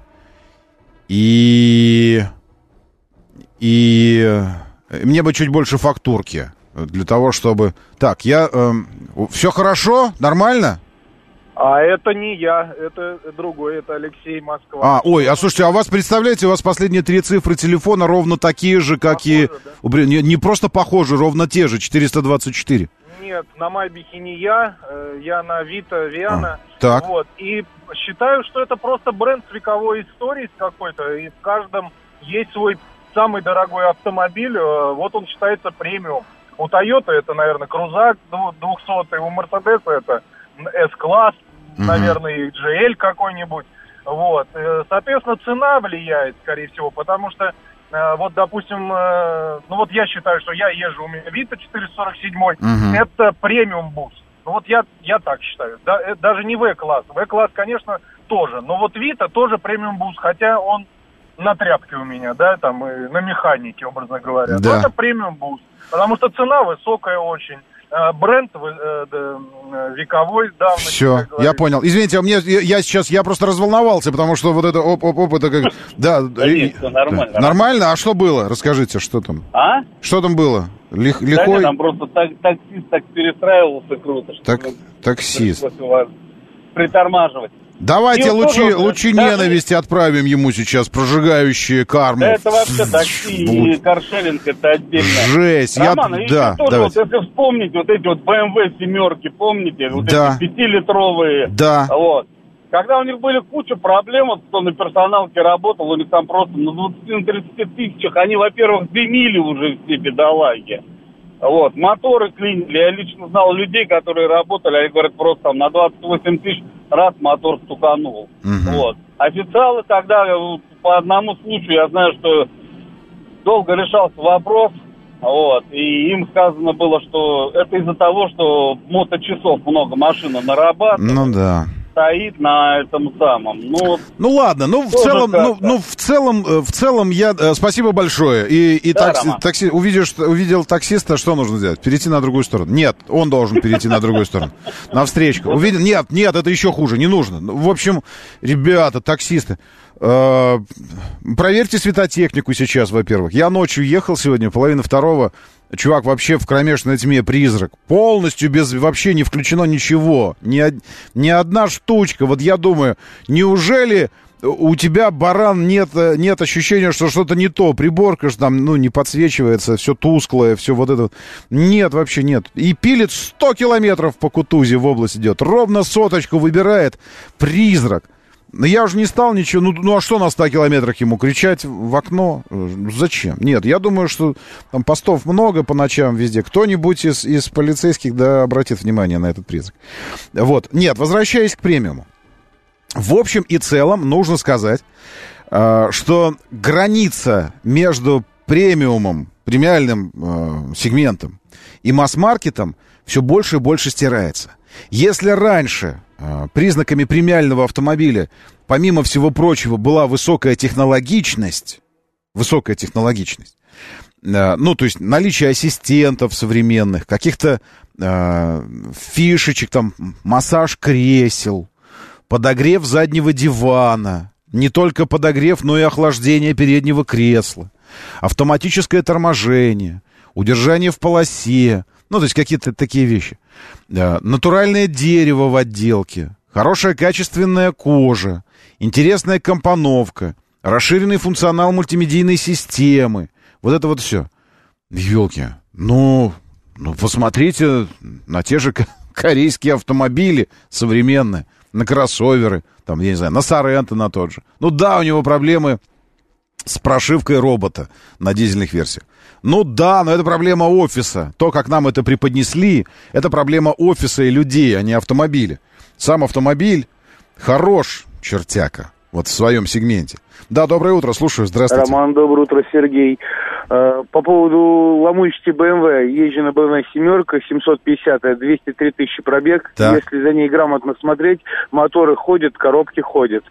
и и мне бы чуть больше фактурки для того, чтобы... Так, я... Э, все хорошо? Нормально? А это не я, это другой, это Алексей, Москва. А, ой, а слушайте, а у вас, представляете, у вас последние три цифры телефона ровно такие же, как похоже, и... Да? Не, не просто похожи, ровно те же, четыреста двадцать четыре. Нет, на Майбихе не я, я на Вита, Виана. А, так. Вот, и считаю, что это просто бренд с вековой историей какой-то, и в каждом есть свой самый дорогой автомобиль, вот он считается премиум. У Toyota это, наверное, крузак двухсотый, у Mercedes это S-класс, mm-hmm. наверное, и джи эл какой-нибудь. Вот, соответственно, цена влияет, скорее всего, потому что вот, допустим, ну вот я считаю, что я езжу, у меня Вита четыреста сорок семь, uh-huh. это премиум буст. Ну вот я, я так считаю. Да, даже не В-класс. В-класс, конечно, тоже. Но вот Вита тоже премиум буст, хотя он на тряпке у меня, да, там, и на механике, образно говоря. Да. Но это премиум буст. Потому что цена высокая очень. Бренд э, э, вековой давности. Все, я понял. Извините, а мне я, я сейчас я просто разволновался, потому что вот это оп-оп-оп, это как... Да, нормально. Нормально? А что было? Расскажите, что там? А? Что там было? Лихой? Там просто таксист так перестраивался круто. Так, таксист. Притормаживать. Давайте лучи, тоже, лучи да, ненависти отправим ему сейчас, прожигающие карму. Да это вообще такси и каршеринг, это отдельно. Жесть. Роман, я... да, тоже, вот, если вспомнить вот эти вот бэ эм вэ семерки, помните? Вот да. эти пятилитровые. Да. Вот. Когда у них были куча проблем, вот кто на персоналке работал, у них там просто на двадцати-тридцати тысячах, они, во-первых, дымили уже все бедолаги. Вот, моторы клинили. Я лично знал людей, которые работали, они говорят, просто там на двадцать восемь тысяч раз мотор стуканул. Uh-huh. Вот. Официалы тогда, по одному случаю, я знаю, что долго решался вопрос, вот, и им сказано было, что это из-за того, что моточасов много машина нарабатывает. Ну да. Стоит на этом самом. Ну, ну ладно, ну в целом, ну, ну в целом, в целом я э, спасибо большое. И, и да, такси, такси, увидишь, увидел таксиста, что нужно сделать? Перейти на другую сторону. Нет, он должен перейти на другую сторону. Навстречу. Увидел? Нет, нет, это еще хуже, не нужно. В общем, ребята, таксисты, э, проверьте светотехнику сейчас, во-первых. Я ночью ехал сегодня, половина второго. Чувак, вообще в кромешной тьме призрак. Полностью без... Вообще не включено ничего. Ни, ни одна штучка. Вот я думаю, неужели у тебя, баран, нет, нет ощущения, что что-то не то? Приборка же там, ну, не подсвечивается, все тусклое, все вот это. Нет, вообще нет. И пилит сто километров по Кутузе в область идет. Ровно соточку выбирает. Призрак. Но я уже не стал ничего, ну, ну а что на ста километрах ему кричать в окно? Зачем? Нет, я думаю, что там постов много по ночам везде. Кто-нибудь из, из полицейских, да, обратит внимание на этот призрак. Вот. Нет, возвращаясь к премиуму. В общем и целом нужно сказать, что граница между премиумом, премиальным э, сегментом и масс-маркетом все больше и больше стирается. Если раньше э, признаками премиального автомобиля, помимо всего прочего, была высокая технологичность, высокая технологичность, э, ну, то есть наличие ассистентов современных, каких-то э, фишечек, там, массаж кресел, подогрев заднего дивана, не только подогрев, но и охлаждение переднего кресла, автоматическое торможение, удержание в полосе, ну, то есть какие-то такие вещи. Натуральное дерево в отделке, хорошая качественная кожа, интересная компоновка, расширенный функционал мультимедийной системы. Вот это вот все. Ёлки, ну, ну, посмотрите на те же корейские автомобили современные, на кроссоверы, там, я не знаю, на Соренто на тот же. Ну да, у него проблемы с прошивкой робота на дизельных версиях. Ну да, но это проблема офиса. То, как нам это преподнесли, это проблема офиса и людей, а не автомобиля. Сам автомобиль хорош, чертяка, вот в своем сегменте. Да, доброе утро, слушаю, здравствуйте. Роман, доброе утро, Сергей. По поводу ломучести бэ эм вэ. Езжу на бэ эм вэ семерка, семьсот пятьдесят, двести три тысячи пробег. Так. Если за ней грамотно смотреть, моторы ходят, коробки ходят.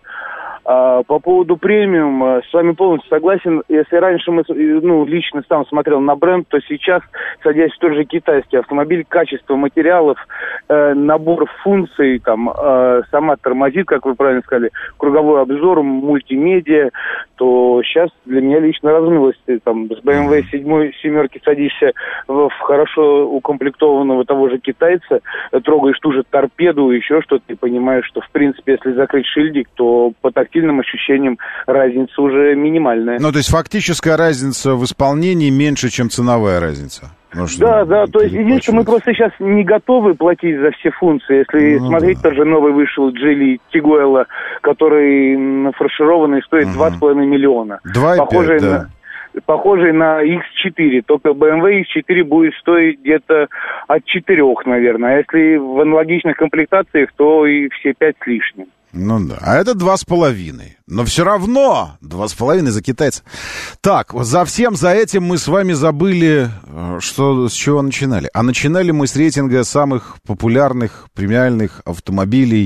А, по поводу премиум, с вами полностью согласен. Если раньше мы, ну, лично сам смотрел на бренд, то сейчас, садясь в тот же китайский автомобиль, качество материалов, э, набор функций, там, э, сама тормозит, как вы правильно сказали, круговой обзор, мультимедиа, то сейчас для меня лично размылось. Ты, там, с бэ эм вэ седьмой семерки садишься в, в хорошо укомплектованного того же китайца, трогаешь ту же торпеду, еще что-то, ты понимаешь, что, в принципе, если закрыть шильдик, то по тактильным ощущениям разница уже минимальная. Ну, то есть фактическая разница в исполнении меньше, чем ценовая разница. Ну, да, да, то есть единственное, мы просто сейчас не готовы платить за все функции. Если ну, смотреть, да. Тоже новый вышел Geely Tiguelo, который нафаршированный, стоит угу. два с половиной миллиона. два и пять, похожий да. на Похожий на икс четыре, только бэ эм вэ икс четыре будет стоить где-то от четырех, наверное. А если в аналогичных комплектациях, то и все пять с лишним. Ну да, а это два с половиной. Но все равно два с половиной за китайца. Так, за всем за этим мы с вами забыли, что, с чего начинали. А начинали мы с рейтинга самых популярных премиальных автомобилей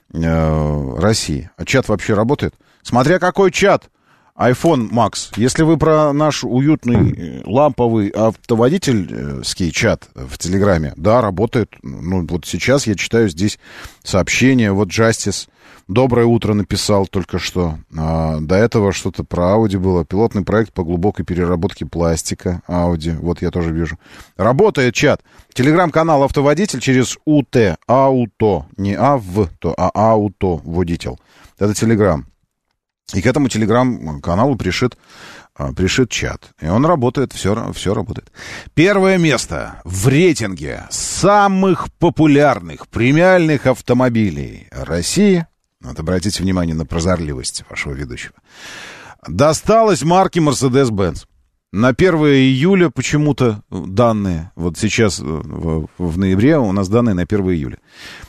э, России. А чат вообще работает? Смотря какой чат. iPhone Max. Если вы про наш уютный ламповый автоводительский чат в Телеграме, да, работает. Ну, вот сейчас я читаю здесь сообщение. Вот Justice доброе утро написал только что. А, до этого что-то про Audi было. Пилотный проект по глубокой переработке пластика Audi. Вот я тоже вижу. Работает чат. Телеграм-канал «Автоводитель» через УТ. Ауто. Не АВ, то, а Ауто. Водитель. Это Телеграм. И к этому телеграм-каналу пришит, пришит чат. И он работает, все, все работает. Первое место в рейтинге самых популярных премиальных автомобилей России. Вот обратите внимание на прозорливость вашего ведущего. Досталось марке Mercedes-Benz. На первое июля почему-то данные, вот сейчас в, в ноябре у нас данные на первое июля.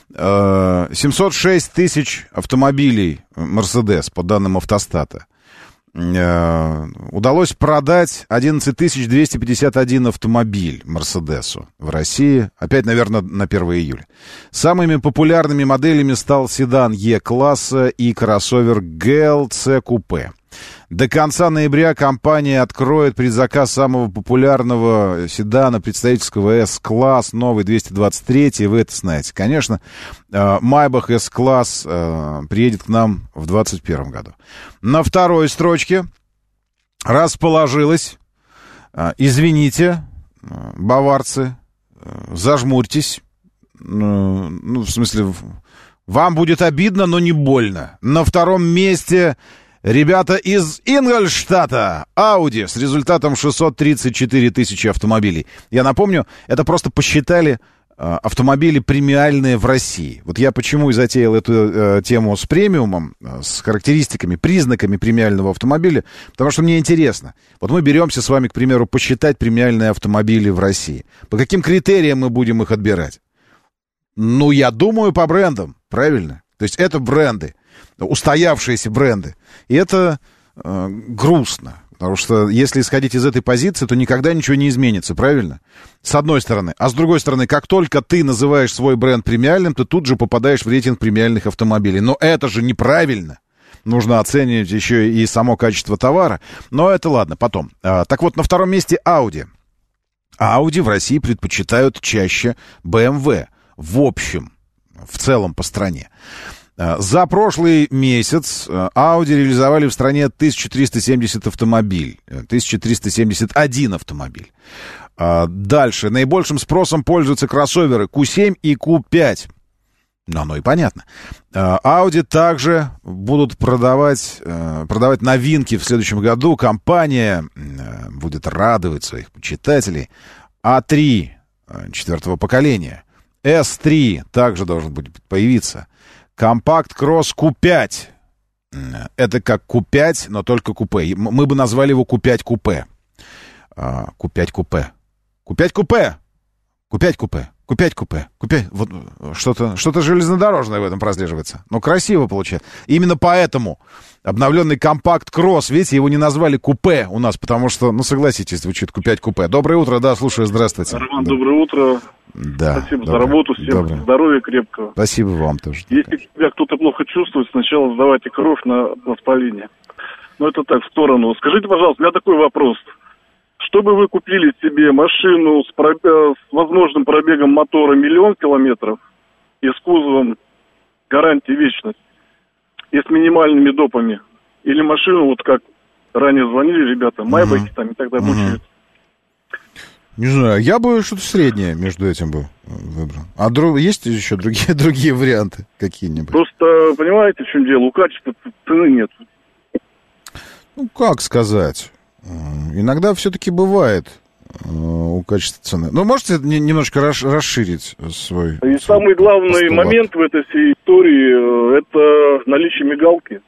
семьсот шесть тысяч автомобилей Mercedes, по данным Автостата. Удалось продать одиннадцать тысяч двести пятьдесят один автомобиль Мерседесу в России. Опять, наверное, на первое июля. Самыми популярными моделями стал седан Е-класса и кроссовер джи эл си купе. До конца ноября компания откроет предзаказ самого популярного седана представительского S-класс, новый двести двадцать три, вы это знаете. Конечно, Maybach S-класс приедет к нам в двадцать первом году. На второй строчке расположилась, извините, баварцы, зажмурьтесь, ну, в смысле, вам будет обидно, но не больно. На втором месте... Ребята из Ингольштата, Audi, с результатом шестьсот тридцать четыре тысячи автомобилей. Я напомню, это просто посчитали э, автомобили премиальные в России. Вот я почему и затеял эту э, тему с премиумом, э, с характеристиками, признаками премиального автомобиля, потому что мне интересно. Вот мы беремся с вами, к примеру, посчитать премиальные автомобили в России. По каким критериям мы будем их отбирать? Ну, я думаю, по брендам, правильно? То есть это бренды. Устоявшиеся бренды. И это э, грустно. Потому что если исходить из этой позиции, то никогда ничего не изменится, правильно? С одной стороны. А с другой стороны, как только ты называешь свой бренд премиальным, ты тут же попадаешь в рейтинг премиальных автомобилей. Но это же неправильно. Нужно оценивать еще и само качество товара. Но это ладно, потом. А, так вот, на втором месте Audi. Audi в России предпочитают чаще бэ эм вэ. В общем, в целом по стране. За прошлый месяц Audi реализовали в стране тысяча триста семьдесят автомобилей. тысяча триста семьдесят один автомобиль. Дальше. Наибольшим спросом пользуются кроссоверы кью семь и кью пять. Ну, оно и понятно. Audi также будут продавать, продавать новинки в следующем году. Компания будет радовать своих почитателей. а три четвертого поколения. эс три также должен будет появиться. Компакт Кросс кью пять. Это как кью пять, но только купе. Мы бы назвали его кью пять купе. кью пять купе. кью пять купе. кью пять купе. кью пять купе. кью пять. Вот что-то, что-то железнодорожное в этом прослеживается. Но красиво получается. Именно поэтому обновленный компакт Кросс, видите, его не назвали купе у нас, потому что, ну, согласитесь, звучит кью пять купе. Доброе утро, да, слушаю, здравствуйте. Роман, да. Доброе утро. Да. Спасибо доброе, за работу, всем доброе. Здоровья крепкого. Спасибо вам тоже. Если тебя кто-то плохо чувствует, сначала сдавайте кровь на воспаление. Ну, это так, в сторону. Скажите, пожалуйста, у меня такой вопрос. Чтобы вы купили себе машину с, пробег, с возможным пробегом мотора миллион километров и с кузовом гарантии вечность, и с минимальными допами, или машину, вот как ранее звонили ребята, майбаки uh-huh. там и так далее, uh-huh. мучают? Не знаю, я бы что-то среднее между этим бы выбрал. А друг, есть еще другие, другие варианты какие-нибудь? Просто, понимаете, в чем дело? У качества цены нет. Ну, как сказать? Иногда все-таки бывает у качества цены. Но можете немножко расширить свой... И свой самый главный постулат. Момент в этой всей истории – это наличие мигалки.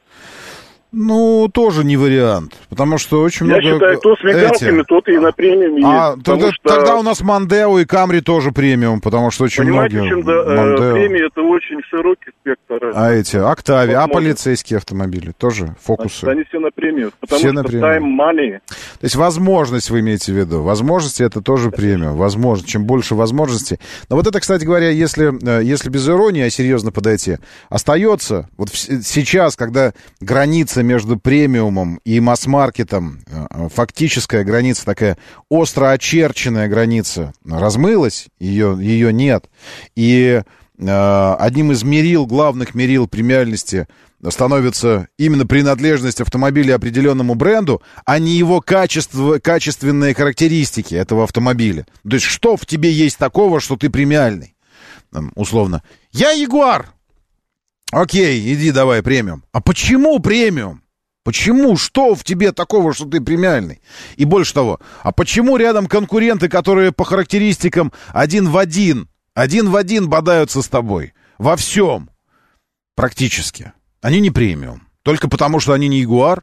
Ну, тоже не вариант, потому что очень Я много... Я считаю, кто с мигалками, эти... тот и на премиум а, есть. Тогда, что... тогда у нас Мондео и Камри тоже премиум, потому что очень Понимаете, многие... Понимаете, в чем да, премия – это очень широкий спектр. А эти, Октавия, а полицейские автомобили тоже, Фокусы? Значит, они все на премию, потому все что на time money. То есть возможность вы имеете в виду. Возможности – это тоже премиум. Возможность. Чем больше возможностей. Но вот это, кстати говоря, если, если без иронии, а серьезно подойти, остается вот в, сейчас, когда граница между премиумом и масс-маркетом, фактическая граница, такая остро очерченная граница, размылась, ее, ее нет. И э, одним из мерил, главных мерил премиальности становится именно принадлежность автомобиля определенному бренду, а не его качество, качественные характеристики этого автомобиля. То есть что в тебе есть такого, что ты премиальный? Условно. Я Ягуар! Окей, иди давай премиум. А почему премиум? Почему? Что в тебе такого, что ты премиальный? И больше того, а почему рядом конкуренты, которые по характеристикам один в один, один в один бодаются с тобой? Во всем. Практически. Они не премиум. Только потому, что они не Ягуар.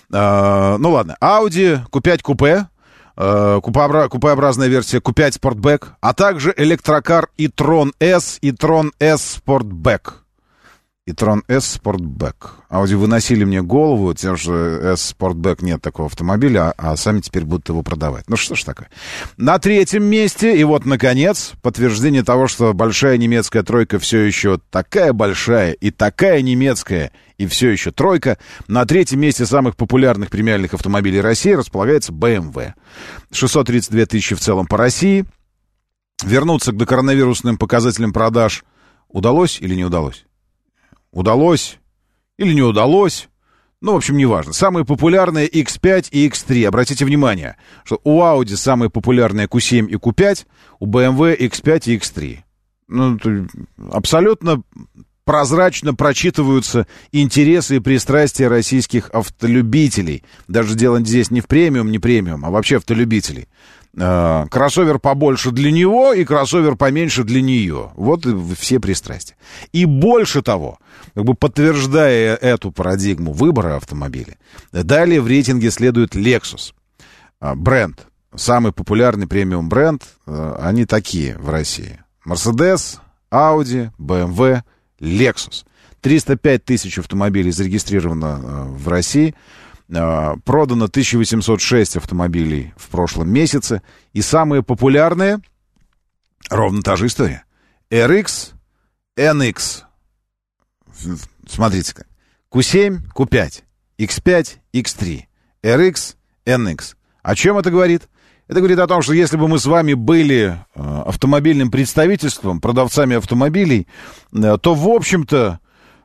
А, ну ладно. Audi кью пять купе. А, купеобра- купеобразная версия кью пять Sportback. А также электрокар e-tron S, e-tron S Sportback. e-tron S Sportback. Audi выносили мне голову тем, что S Sportback нет такого автомобиля, а, а сами теперь будут его продавать. Ну что ж такое. На третьем месте, и вот, наконец, подтверждение того, что большая немецкая тройка все еще такая большая и такая немецкая, и все еще тройка. На третьем месте самых популярных премиальных автомобилей России располагается бэ эм вэ. шестьсот тридцать две тысячи в целом по России. Вернуться к докоронавирусным показателям продаж удалось или не удалось? Удалось или не удалось, ну, в общем, неважно. Самые популярные икс пять и икс три. Обратите внимание, что у Audi самые популярные кью семь и кью пять, у бэ эм вэ икс пять и икс три. Ну, абсолютно прозрачно прочитываются интересы и пристрастия российских автолюбителей. Даже дело здесь не в премиум, не премиум, а вообще автолюбителей. Uh, кроссовер побольше для него и кроссовер поменьше для нее. Вот все пристрастия. И больше того, как бы подтверждая эту парадигму выбора автомобиля, далее в рейтинге следует Lexus. Uh, бренд. Самый популярный премиум бренд. Uh, они такие в России. Mercedes, Audi, бэ эм вэ, Lexus. триста пять тысяч автомобилей зарегистрировано uh, в России. Продано тысяча восемьсот шесть автомобилей в прошлом месяце. И самые популярные, ровно та же история. эр икс, эн икс. Смотрите-ка. кью семь, кью пять, икс пять, икс три, эр икс, эн икс. О чем это говорит? Это говорит о том, что если бы мы с вами были автомобильным представительством, продавцами автомобилей, то, в общем-то,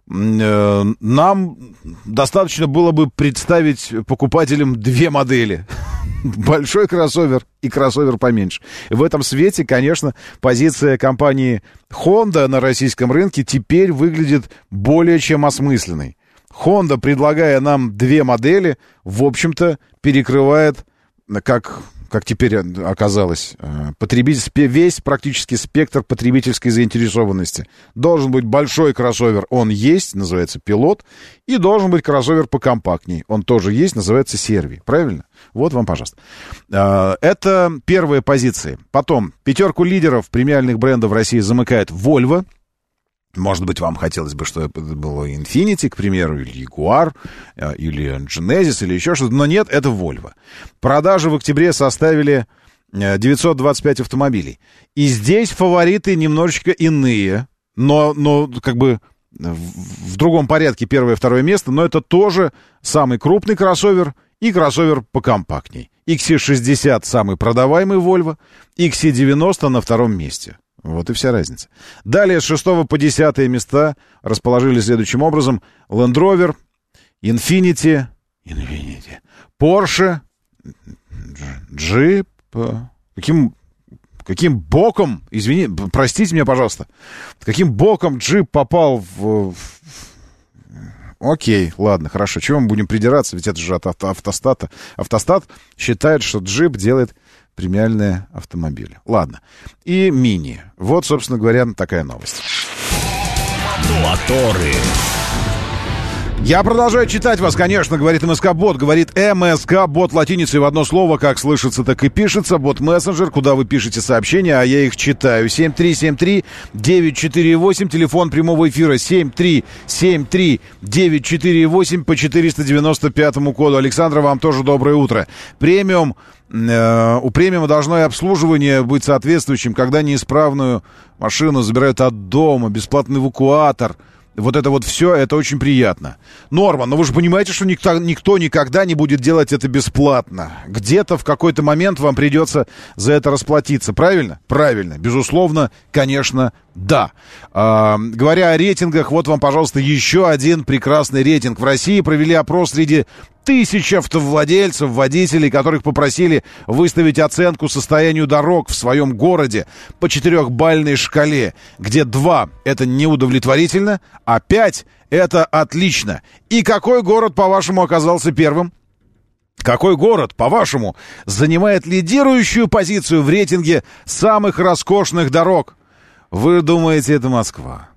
нам достаточно было бы представить покупателям две модели. Большой кроссовер и кроссовер поменьше. И в этом свете, конечно, позиция компании Honda на российском рынке теперь выглядит более чем осмысленной. Honda, предлагая нам две модели, в общем-то, перекрывает, как... как теперь оказалось, потребитель, весь практически спектр потребительской заинтересованности. Должен быть большой кроссовер, он есть, называется Пилот, и должен быть кроссовер покомпактней, он тоже есть, называется Серви. Правильно? Вот вам, пожалуйста. Это первые позиции. Потом, пятерку лидеров премиальных брендов в России замыкает Volvo. Может быть, вам хотелось бы, чтобы это было Infiniti, к примеру, или Jaguar, или Genesis, или еще что-то. Но нет, это Volvo. Продажи в октябре составили девятьсот двадцать пять автомобилей. И здесь фавориты немножечко иные, но, но как бы в другом порядке первое и второе место, но это тоже самый крупный кроссовер и кроссовер покомпактней. икс си шестьдесят самый продаваемый Volvo, икс си девяносто на втором месте. Вот и вся разница. Далее с шестого по десятое места расположили следующим образом: Land Rover, Infiniti, Infiniti, Porsche, Jeep. Каким, каким боком, извини, простите меня, пожалуйста, каким боком Jeep попал в... Окей, ладно, хорошо. Чего мы будем придираться? Ведь это же от автостата. Автостат считает, что Jeep делает премиальные автомобили. Ладно. И Мини. Вот, собственно говоря, такая новость. Моторы. Я продолжаю читать вас, конечно, говорит МСК-бот, говорит МСК-бот латиницей в одно слово, как слышится, так и пишется, бот-мессенджер, куда вы пишете сообщения, а я их читаю. семь три семь три девять четыре восемь, телефон прямого эфира семь три семь три девять четыре восемь по четыреста девяносто пятому коду. Александра, вам тоже доброе утро. Премиум, э, у премиума должно и обслуживание быть соответствующим, когда неисправную машину забирают от дома, бесплатный эвакуатор. Вот это вот все, это очень приятно. Норман, но вы же понимаете, что никто, никто никогда не будет делать это бесплатно. Где-то в какой-то момент вам придется за это расплатиться. Правильно? Правильно. Безусловно, конечно, да. А, говоря о рейтингах, вот вам, пожалуйста, еще один прекрасный рейтинг. В России провели опрос среди тысяч автовладельцев, водителей, которых попросили выставить оценку состоянию дорог в своем городе по четырехбалльной шкале, где два — это неудовлетворительно, а пять — это отлично. И какой город, по-вашему, оказался первым? Какой город, по-вашему, занимает лидирующую позицию в рейтинге самых роскошных дорог? Вы думаете, это Москва?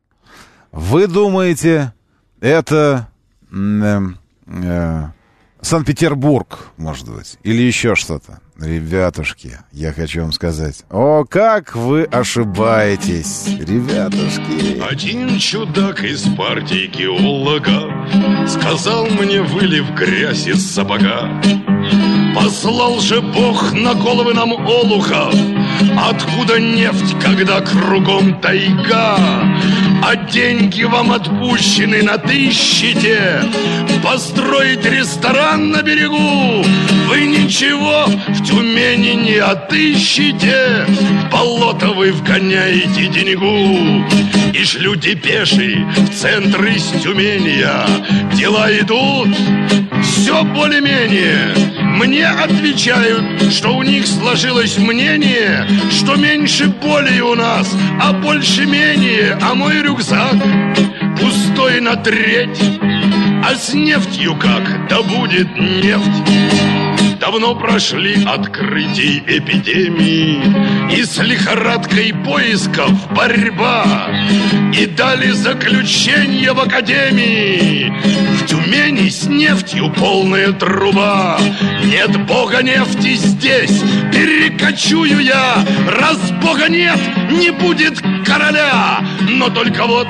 Вы думаете, это... Э, э, Санкт-Петербург, может быть, или еще что-то. Ребятушки, я хочу вам сказать, о, как вы ошибаетесь, ребятушки. Один чудак из партии геолога сказал мне, вылив грязь из сапога: послал же Бог на головы нам олухов, откуда нефть, когда кругом тайга, а деньги вам отпущены на тысячите, построить ресторан на берегу вы ничего в Тюмени не отыщите, в болото вы вгоняете деньгу. И шлю депеши в центр из Тюмения, дела идут все более-менее. Мне отвечают, что у них сложилось мнение, что меньше боли у нас, а больше менее. А мой рюкзак пустой на треть, а с нефтью как? Да будет нефть. Давно прошли открытий эпидемии, и с лихорадкой поисков борьба, и дали заключение в академии: в Тюмени с нефтью полная труба. Нет бога нефти здесь, перекочую я. Раз бога нет, не будет короля. Но только вот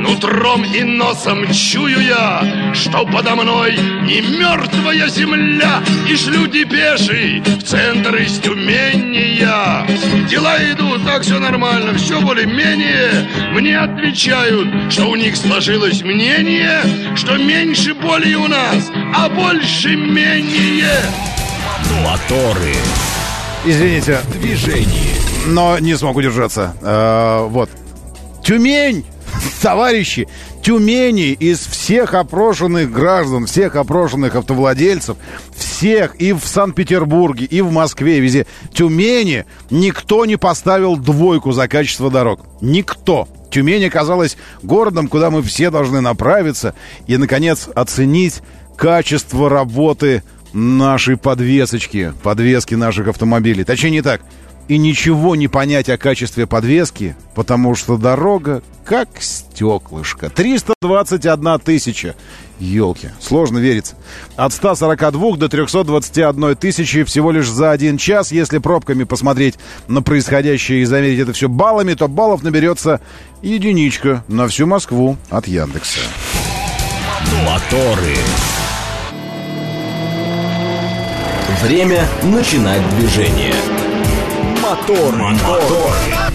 Нутром и носом чую я, что подо мной не мертвая земля. И шлю депеши в центр из Тюмени я. Дела идут, так все нормально, все более-менее. Мне отвечают, что у них сложилось мнение, что меньше боли у нас, а больше менее. Моторы. Извините. Движение. Но не смог удержаться. А, вот. Тюмень, товарищи, Тюмени из всех опрошенных граждан, всех опрошенных автовладельцев, всех и в Санкт-Петербурге, и в Москве, везде. Тюмени никто не поставил двойку за качество дорог. Никто. Тюмень оказалась городом, куда мы все должны направиться и, наконец, оценить качество работы нашей подвесочки, подвески наших автомобилей. Точнее, не так. И ничего не понять о качестве подвески, потому что дорога как стеклышко. триста двадцать одна тысяча. Ёлки, сложно верится. От ста сорока двух до трёхсот двадцати одной тысячи всего лишь за один час. Если пробками посмотреть на происходящее и замерить это все баллами, то баллов наберется единичка на всю Москву от Яндекса. Моторы. Время начинать движение. Мотор, мотор.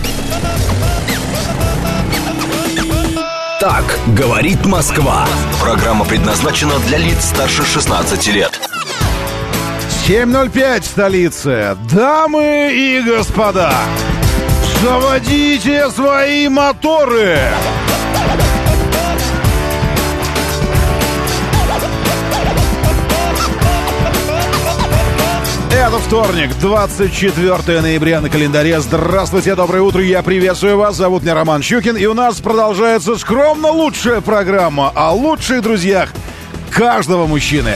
Так говорит Москва. Программа предназначена для лиц старше шестнадцати лет. семь ноль пять в столице. Дамы и господа, заводите свои моторы. Это вторник, двадцать четвёртое ноября на календаре. Здравствуйте, доброе утро, я приветствую вас. Зовут меня Роман Щукин, и у нас продолжается скромно лучшая программа о лучших друзьях каждого мужчины.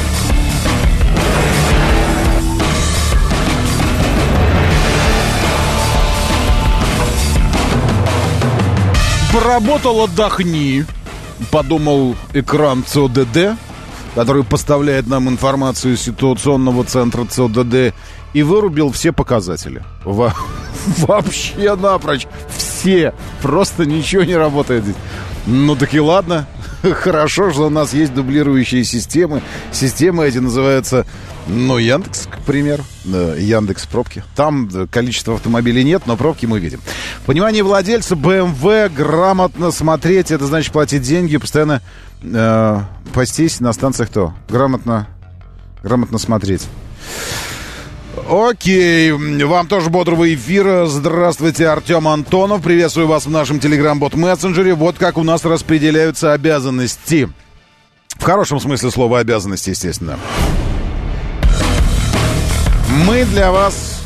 Поработал, отдохни, подумал экран ЦОДД, который поставляет нам информацию ситуационного центра ЦОДД, и вырубил все показатели. Во- вообще напрочь. Все. Просто ничего не работает здесь. Ну так и ладно. Хорошо, что у нас есть дублирующие системы. Системы эти называются, ну, Яндекс, к примеру. Да, Яндекс пробки. Там количества автомобилей нет, но пробки мы видим. Понимание владельца бэ эм вэ, грамотно смотреть, это значит платить деньги, постоянно э, пастись на станциях то. Грамотно, грамотно смотреть. Окей, вам тоже бодрого эфира. Здравствуйте, Артем Антонов. Приветствую вас в нашем телеграм-бот-мессенджере. Вот как у нас распределяются обязанности. В хорошем смысле слова обязанности, естественно. Мы для вас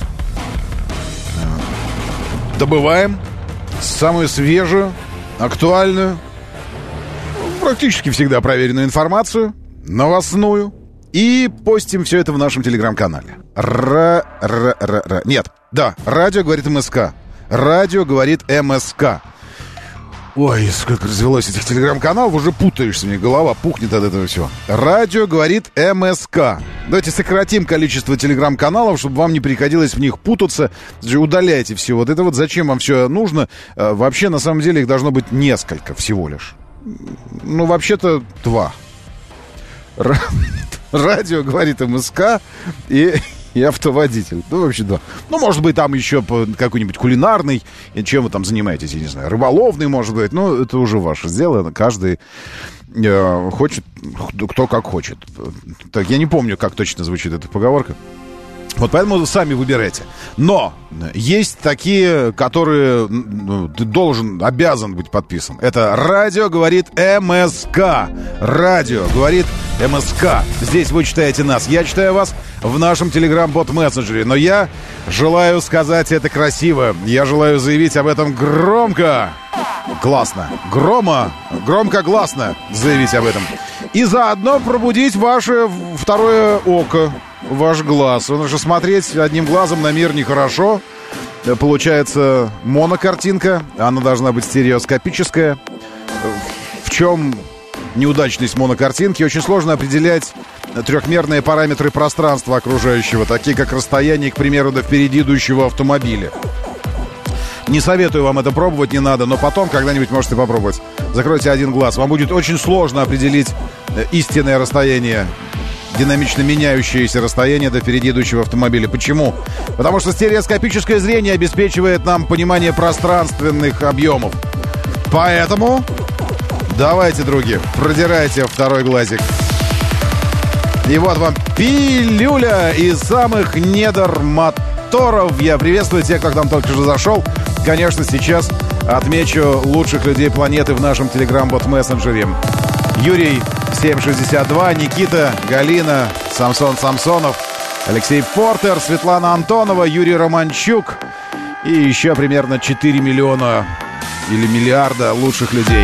добываем самую свежую, актуальную, практически всегда проверенную информацию, новостную, и постим все это в нашем телеграм-канале. Ра-ра-ра-ра. Нет, да, радио говорит МСК. Радио говорит МСК. Ой, сколько развелось этих телеграм-каналов, уже путаешься, мне голова пухнет от этого всего. Радио говорит МСК. Давайте сократим количество телеграм-каналов, чтобы вам не приходилось в них путаться. Удаляйте все. Вот это вот зачем вам все нужно? Вообще, на самом деле, их должно быть несколько всего лишь. Ну, вообще-то, два. Радио говорит МСК и... и автоводитель. Ну, вообще, да. Ну, может быть, там еще какой-нибудь кулинарный. Чем вы там занимаетесь, я не знаю. Рыболовный, может быть. Ну, это уже ваше дело. Каждый э, хочет, кто как хочет. Так, я не помню, как точно звучит эта поговорка. Вот поэтому сами выбирайте. Но есть такие, которые ну, ты должен, обязан быть подписан. Это радио говорит МСК. Радио говорит МСК. Здесь вы читаете нас. Я читаю вас в нашем телеграм-бот-мессенджере. Но я желаю сказать это красиво. Я желаю заявить об этом громко. Классно. Громо. Громко-гласно заявить об этом. И заодно пробудить ваше второе око. Ваш глаз. Потому что смотреть одним глазом на мир нехорошо. Получается монокартинка. Она должна быть стереоскопическая. В чем неудачность монокартинки? Очень сложно определять трехмерные параметры пространства окружающего, такие как расстояние, к примеру, до впереди идущего автомобиля. Не советую вам это пробовать, не надо, но потом когда-нибудь можете попробовать. Закройте один глаз. Вам будет очень сложно определить истинное расстояние, динамично меняющееся расстояние до впереди идущего автомобиля. Почему? Потому что стереоскопическое зрение обеспечивает нам понимание пространственных объемов. Поэтому давайте, други, продирайте второй глазик. И вот вам пилюля из самых недр моторов. Я приветствую тех, кто там только что зашел. Конечно, сейчас отмечу лучших людей планеты в нашем телеграм-бот-мессенджере. Юрий семь шестьдесят два, Никита, Галина, Самсон Самсонов, Алексей Портер, Светлана Антонова, Юрий Романчук и еще примерно четыре миллиона или миллиарда лучших людей.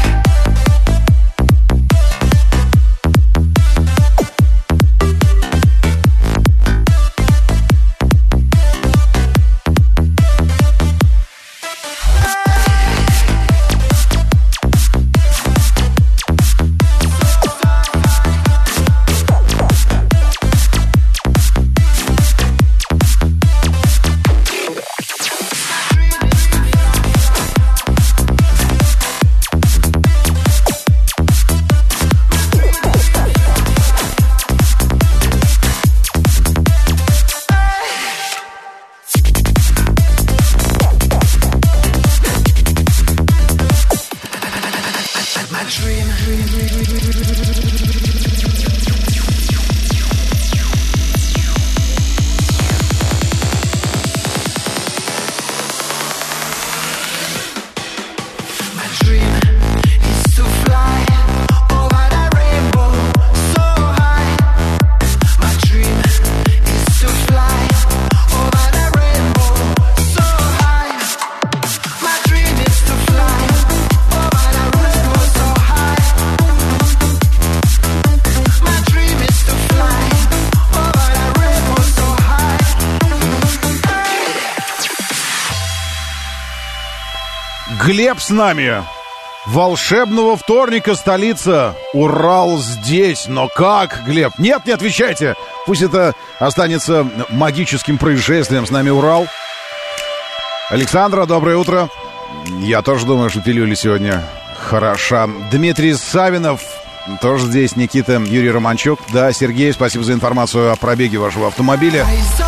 Глеб с нами. Волшебного вторника, столица. Урал здесь. Но как, Глеб? Нет, не отвечайте. Пусть это останется магическим происшествием. С нами Урал. Александра, доброе утро. Я тоже думаю, что пилюли сегодня хороша. Дмитрий Савинов тоже здесь. Никита, Юрий Романчук. Да, Сергей, спасибо за информацию о пробеге вашего автомобиля.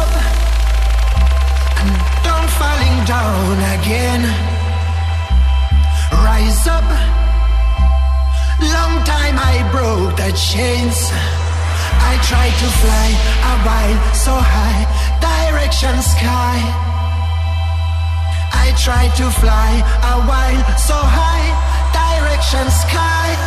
Rise up. Long time I broke the chains. I tried to fly a while so high, direction sky. I tried to fly a while so high, direction sky.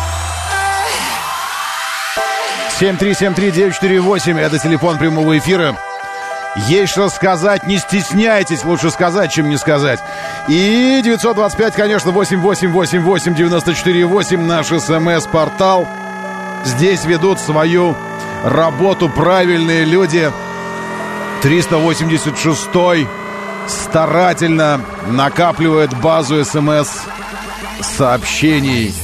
семь три семь три девять четыре восемь. Это телефон прямого эфира. Есть что сказать, не стесняйтесь, лучше сказать, чем не сказать. И девятьсот двадцать пять, конечно, восемь восемь восемь восемь девяносто четыре восемь, наш смс-портал. Здесь ведут свою работу правильные люди. триста восемьдесят шестой старательно накапливает базу смс-сообщений.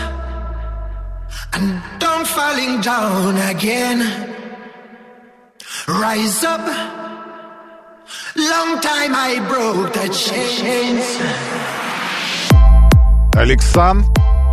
Rise up. Long time I broke the chains. Александр,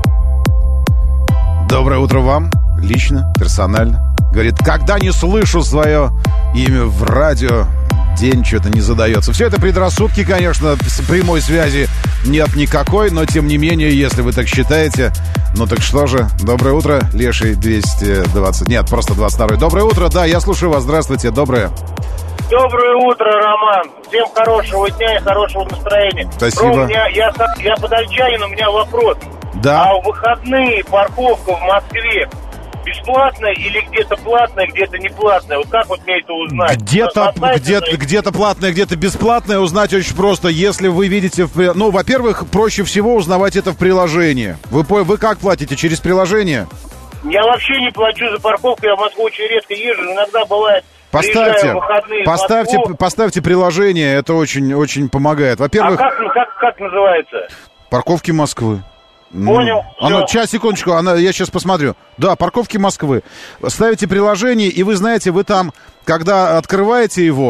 доброе утро вам, лично, персонально. Говорит, когда не слышу свое имя в радио, день что-то не задается. Все это предрассудки, конечно, с прямой связи нет никакой, но тем не менее, если вы так считаете, ну так что же, доброе утро, Леший двести двадцать, нет, просто двадцать второй. Доброе утро, да, я слушаю вас, здравствуйте, доброе. Доброе утро, Роман. Всем хорошего дня и хорошего настроения. Спасибо. Ром, я, я, я подольчанин, у меня вопрос. Да. А в выходные парковка в Москве бесплатная или где-то платная, где-то не платная? Вот как вот мне это узнать? Где-то, где-то, где-то платная, где-то бесплатная узнать очень просто. Если вы видите... В... Ну, во-первых, проще всего узнавать это в приложении. Вы, вы как платите? Через приложение? Я вообще не плачу за парковку, я в Москву очень редко езжу, иногда бывает... Поставьте, поставьте, поставьте приложение, это очень, очень помогает. Во-первых... А как, как, как называется? Парковки Москвы. Понял. Ну, она, сейчас, секундочку, она, я сейчас посмотрю. Да, парковки Москвы. Ставите приложение, и вы знаете, вы там, когда открываете его,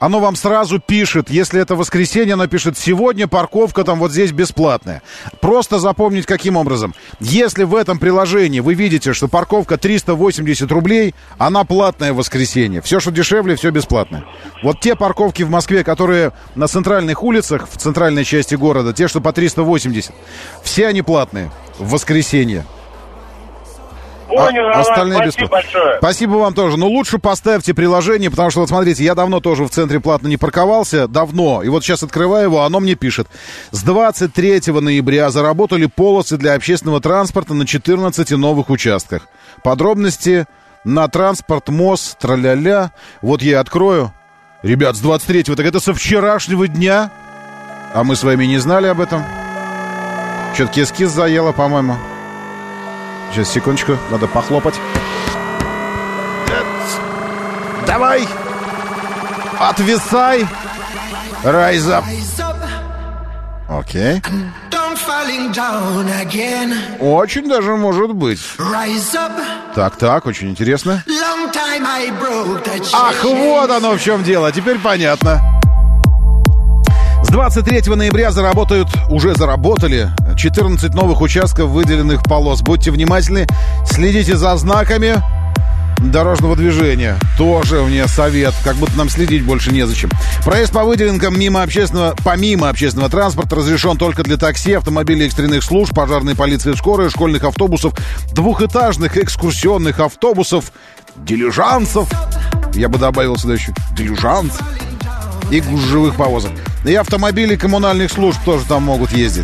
оно вам сразу пишет, если это воскресенье, оно пишет, сегодня парковка там вот здесь бесплатная. Просто запомнить каким образом. Если в этом приложении вы видите, что парковка триста восемьдесят рублей, она платная в воскресенье. Все, что дешевле, все бесплатно. Вот те парковки в Москве, которые на центральных улицах, в центральной части города, те, что по триста восемьдесят, все они платные в воскресенье. Понял, а, остальные спасибо бесплатно. Большое. Спасибо вам тоже. Но лучше поставьте приложение, потому что, вот смотрите, я давно тоже в центре платно не парковался, давно. И вот сейчас открываю его, оно мне пишет. С двадцать третьего ноября заработали полосы для общественного транспорта на четырнадцати новых участках. Подробности на транспорт, МОЗ, траля-ля. Вот я открою. Ребят, с двадцать третьего, так это со вчерашнего дня. А мы с вами не знали об этом. Что-то кис-кис заело, по-моему. Сейчас, секундочку, надо похлопать. Давай! Отвисай! Rise up! Окей. Очень даже может быть. Так, так, очень интересно. Ах, вот оно в чем дело, теперь понятно. С двадцать третьего ноября заработают, уже заработали четырнадцать новых участков выделенных полос. Будьте внимательны, следите за знаками дорожного движения. Тоже мне совет, как будто нам следить больше незачем. Проезд по выделенкам мимо общественного, помимо общественного транспорта разрешен только для такси, автомобилей экстренных служб, пожарной полиции, скорой, школьных автобусов, двухэтажных экскурсионных автобусов, дилижансов. Я бы добавил сюда еще дилижанс. И гужевых повозок. И автомобили коммунальных служб тоже там могут ездить.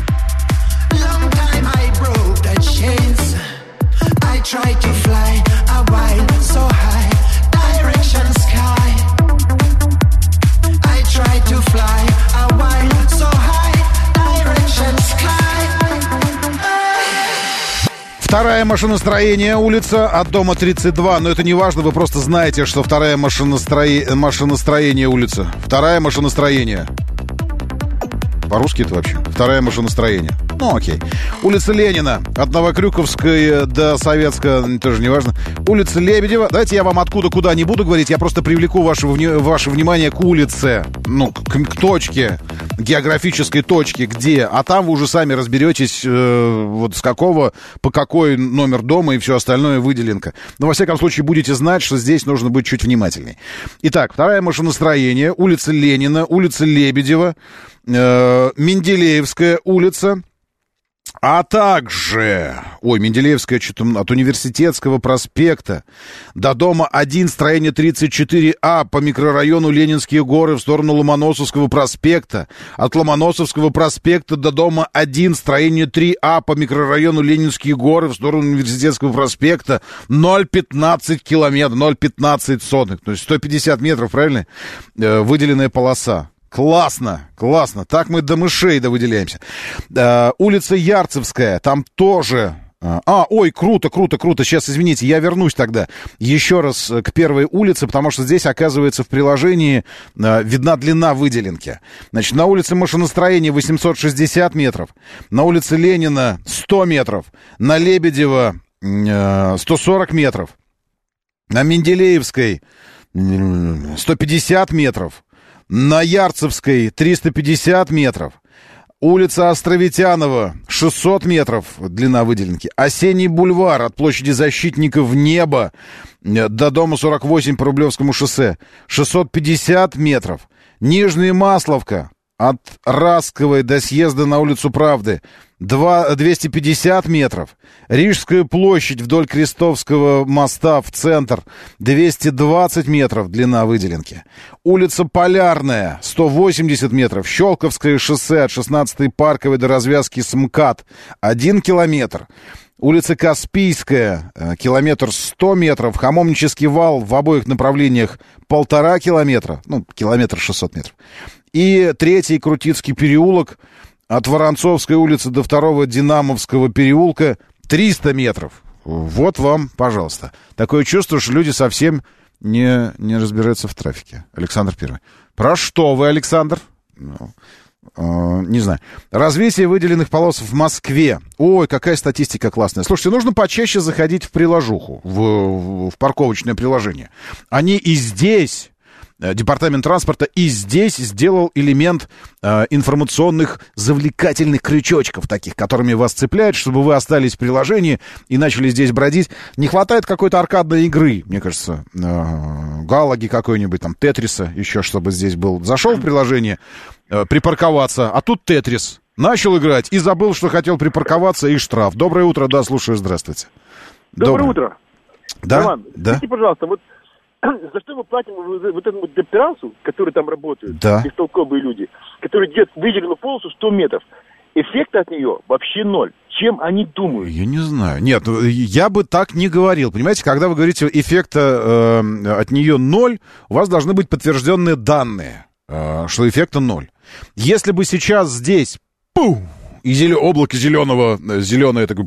Вторая машиностроение, улица от дома тридцать два. Но это не важно, вы просто знаете, что вторая машиностроение, машиностроение улица. Вторая машиностроение. По-русски это вообще? Вторая машиностроение. Ну, окей. Улица Ленина. От Новокрюковской до Советского, тоже не важно. Улица Лебедева. Давайте я вам откуда куда не буду говорить. Я просто привлеку ваше, ваше внимание к улице. Ну, к, к точке. Географической точке. Где. А там вы уже сами разберетесь, э, вот с какого, по какой номер дома и все остальное выделенка. Но, во всяком случае, будете знать, что здесь нужно быть чуть внимательней. Итак, вторая машиностроение. Улица Ленина. Улица Лебедева. Э, Менделеевская улица. А также, ой, Менделеевская, что-то от Университетского проспекта до дома один, строение тридцать четыре А по микрорайону Ленинские горы в сторону Ломоносовского проспекта. От Ломоносовского проспекта до дома один, строение три А по микрорайону Ленинские горы в сторону Университетского проспекта. ноль целых пятнадцать километров, ноль целых пятнадцать сотых, то есть сто пятьдесят метров, правильно? Э, выделенная полоса. Классно, классно. Так мы до мышей довыделяемся. Э, улица Ярцевская, там тоже... А, ой, круто, круто, круто. Сейчас, извините, я вернусь тогда еще раз к первой улице, потому что здесь, оказывается, в приложении э, видна длина выделенки. Значит, на улице машиностроения восемьсот шестьдесят метров, на улице Ленина сто метров, на Лебедева э, сто сорок метров, на Менделеевской сто пятьдесят метров, на Ярцевской триста пятьдесят метров, улица Островитянова шестьсот метров длина выделенки, Осенний бульвар от площади Защитников в небо до дома сорок восемь по Рублевскому шоссе шестьсот пятьдесят метров, Нижняя Масловка от Расковой до съезда на улицу Правды двести пятьдесят метров. Рижская площадь вдоль Крестовского моста в центр двести двадцать метров длина выделенки. Улица Полярная сто восемьдесят метров. Щелковское шоссе от шестнадцатой Парковой до развязки с МКАД один километр. Улица Каспийская, километр сто метров. Хамовнический вал в обоих направлениях полтора километра. Ну, километр шестьсот метров. И третий Крутицкий переулок от Воронцовской улицы до второго Динамовского переулка триста метров. Вот вам, пожалуйста. Такое чувство, что люди совсем не, не разбираются в трафике. Александр Первый. Про что вы, Александр? Ну, э, не знаю. Развитие выделенных полос в Москве. Ой, какая статистика классная. Слушайте, нужно почаще заходить в приложуху, в, в, в парковочное приложение. Они и здесь департамент транспорта и здесь сделал элемент э, информационных завлекательных крючочков таких, которыми вас цепляют, чтобы вы остались в приложении и начали здесь бродить. Не хватает какой-то аркадной игры, мне кажется, э, галаги какой-нибудь, там, тетриса, еще чтобы здесь был. Зашел в приложение, э, припарковаться, а тут тетрис. Начал играть и забыл, что хотел припарковаться, и штраф. Доброе утро, да, слушаю, здравствуйте. Доброе, Доброе утро. Да? Роман, да? скажите, пожалуйста, вот за что мы платим вот этому докторансу, которые там работают, да. бестолковые люди, которые делают выделенную полосу сто метров, эффект от нее вообще ноль. Чем они думают? Я не знаю. Нет, я бы так не говорил. Понимаете, когда вы говорите, эффекта э, от нее ноль, у вас должны быть подтвержденные данные, э, что эффекта ноль. Если бы сейчас здесь пух, и зелё, облако зеленого, зеленое такое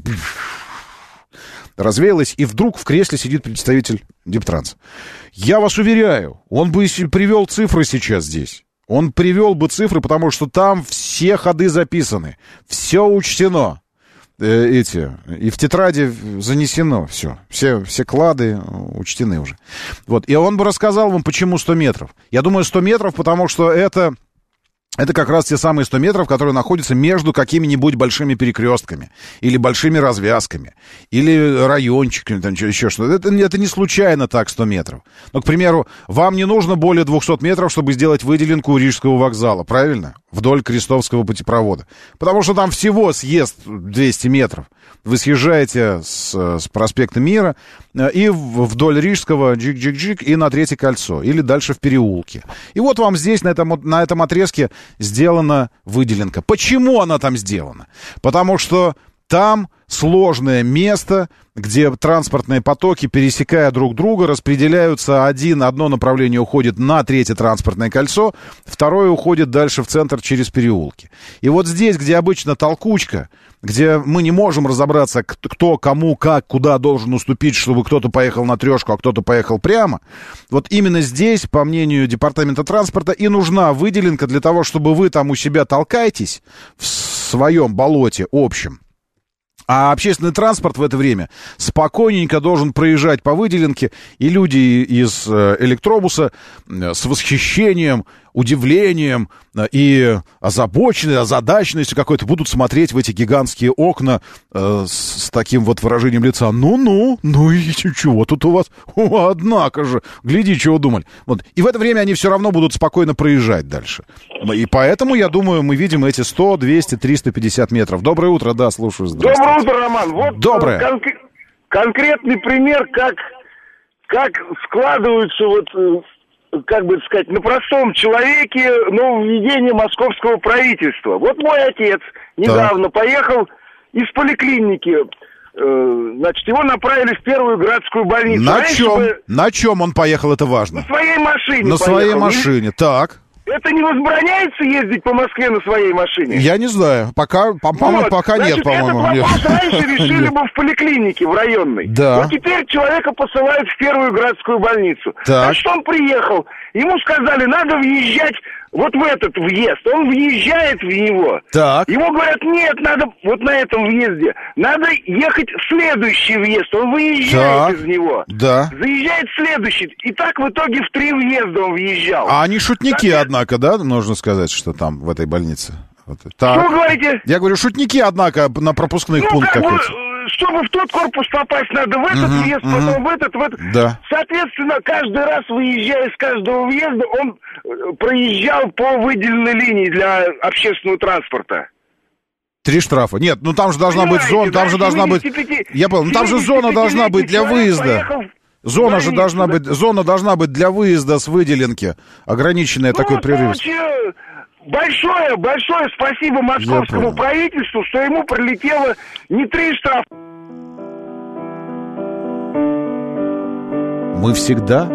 развеялось, и вдруг в кресле сидит представитель Дептранса. Я вас уверяю, он бы привел цифры сейчас здесь. Он привел бы цифры, потому что там все ходы записаны, все учтено. Э, эти, и в тетради занесено все. Все, все клады учтены уже. Вот. И он бы рассказал вам, почему сто метров. Я думаю, сто метров, потому что это... Это как раз те самые сто метров, которые находятся между какими-нибудь большими перекрестками, или большими развязками, или райончиками, там еще что-то. Это, это не случайно так сто метров. Но, к примеру, вам не нужно более двухсот метров, чтобы сделать выделенку у Рижского вокзала, правильно? Вдоль Крестовского путепровода. Потому что там всего съезд двести метров. Вы съезжаете с, с проспекта Мира и вдоль Рижского джик-джик-джик и на Третье кольцо, или дальше в переулке. И вот вам здесь, на этом, на этом отрезке, сделана выделенка. Почему она там сделана? Потому что там сложное место, где транспортные потоки, пересекая друг друга, распределяются. Один, одно направление уходит на Третье транспортное кольцо, второе уходит дальше в центр через переулки. И вот здесь, где обычно толкучка, где мы не можем разобраться, кто, кому, как, куда должен уступить, чтобы кто-то поехал на трешку, а кто-то поехал прямо, вот именно здесь, по мнению департамента транспорта, и нужна выделенка для того, чтобы вы там у себя толкаетесь в своем болоте общем. А общественный транспорт в это время спокойненько должен проезжать по выделенке, и люди из электробуса с восхищением, удивлением и озабоченностью, озадаченностью какой-то будут смотреть в эти гигантские окна э, с, с таким вот выражением лица. Ну-ну, ну и чего тут у вас? О, однако же, гляди, чего думали. Вот. И в это время они все равно будут спокойно проезжать дальше. И поэтому, я думаю, мы видим эти сто, двести, триста пятьдесят метров. Доброе утро, да, слушаю. Доброе утро, Роман. Вот Доброе. Кон- конкретный пример, как, как складываются вот... как бы сказать, на простом человеке нововведение московского правительства. Вот мой отец недавно да. поехал из поликлиники, э, значит, его направили в первую городскую больницу. На Раньше чем? бы... На чем он поехал, это важно? На своей машине На поехал. своей машине, так. Это не возбраняется ездить по Москве на своей машине? Я не знаю. Пока, по-моему, вот. пока Значит, нет, по-моему. Этот вопрос раньше решили бы в поликлинике, в районной. Да. Вот теперь человека посылают в первую городскую больницу. Так. Значит, он приехал, ему сказали, надо въезжать вот в этот въезд. Он въезжает в него. Так. Ему говорят, нет, надо вот на этом въезде. Надо ехать в следующий въезд. Он выезжает так. из него. Да. Заезжает в следующий. И так в итоге в три въезда он въезжал. А они шутники, так. однако, да? Нужно сказать, что там, в этой больнице. Вот. Так. Что вы говорите? Я говорю, шутники, однако, на пропускных ну, пунктах. Как бы, чтобы в тот корпус попасть, надо в этот uh-huh, въезд, uh-huh. потом в этот, в этот. Да. Соответственно, каждый раз, выезжая с каждого въезда, он проезжал по выделенной линии для общественного транспорта. Три штрафа. Нет, ну там же должна Понимаете, быть зона, там же должна быть... Я понял, ну там же зона должна быть для выезда. Зона же должна быть, зона должна быть для выезда с выделенки. Ограниченная ну, такой прерыв. Большое, большое спасибо московскому правительству, что ему прилетело не три штрафа. Мы всегда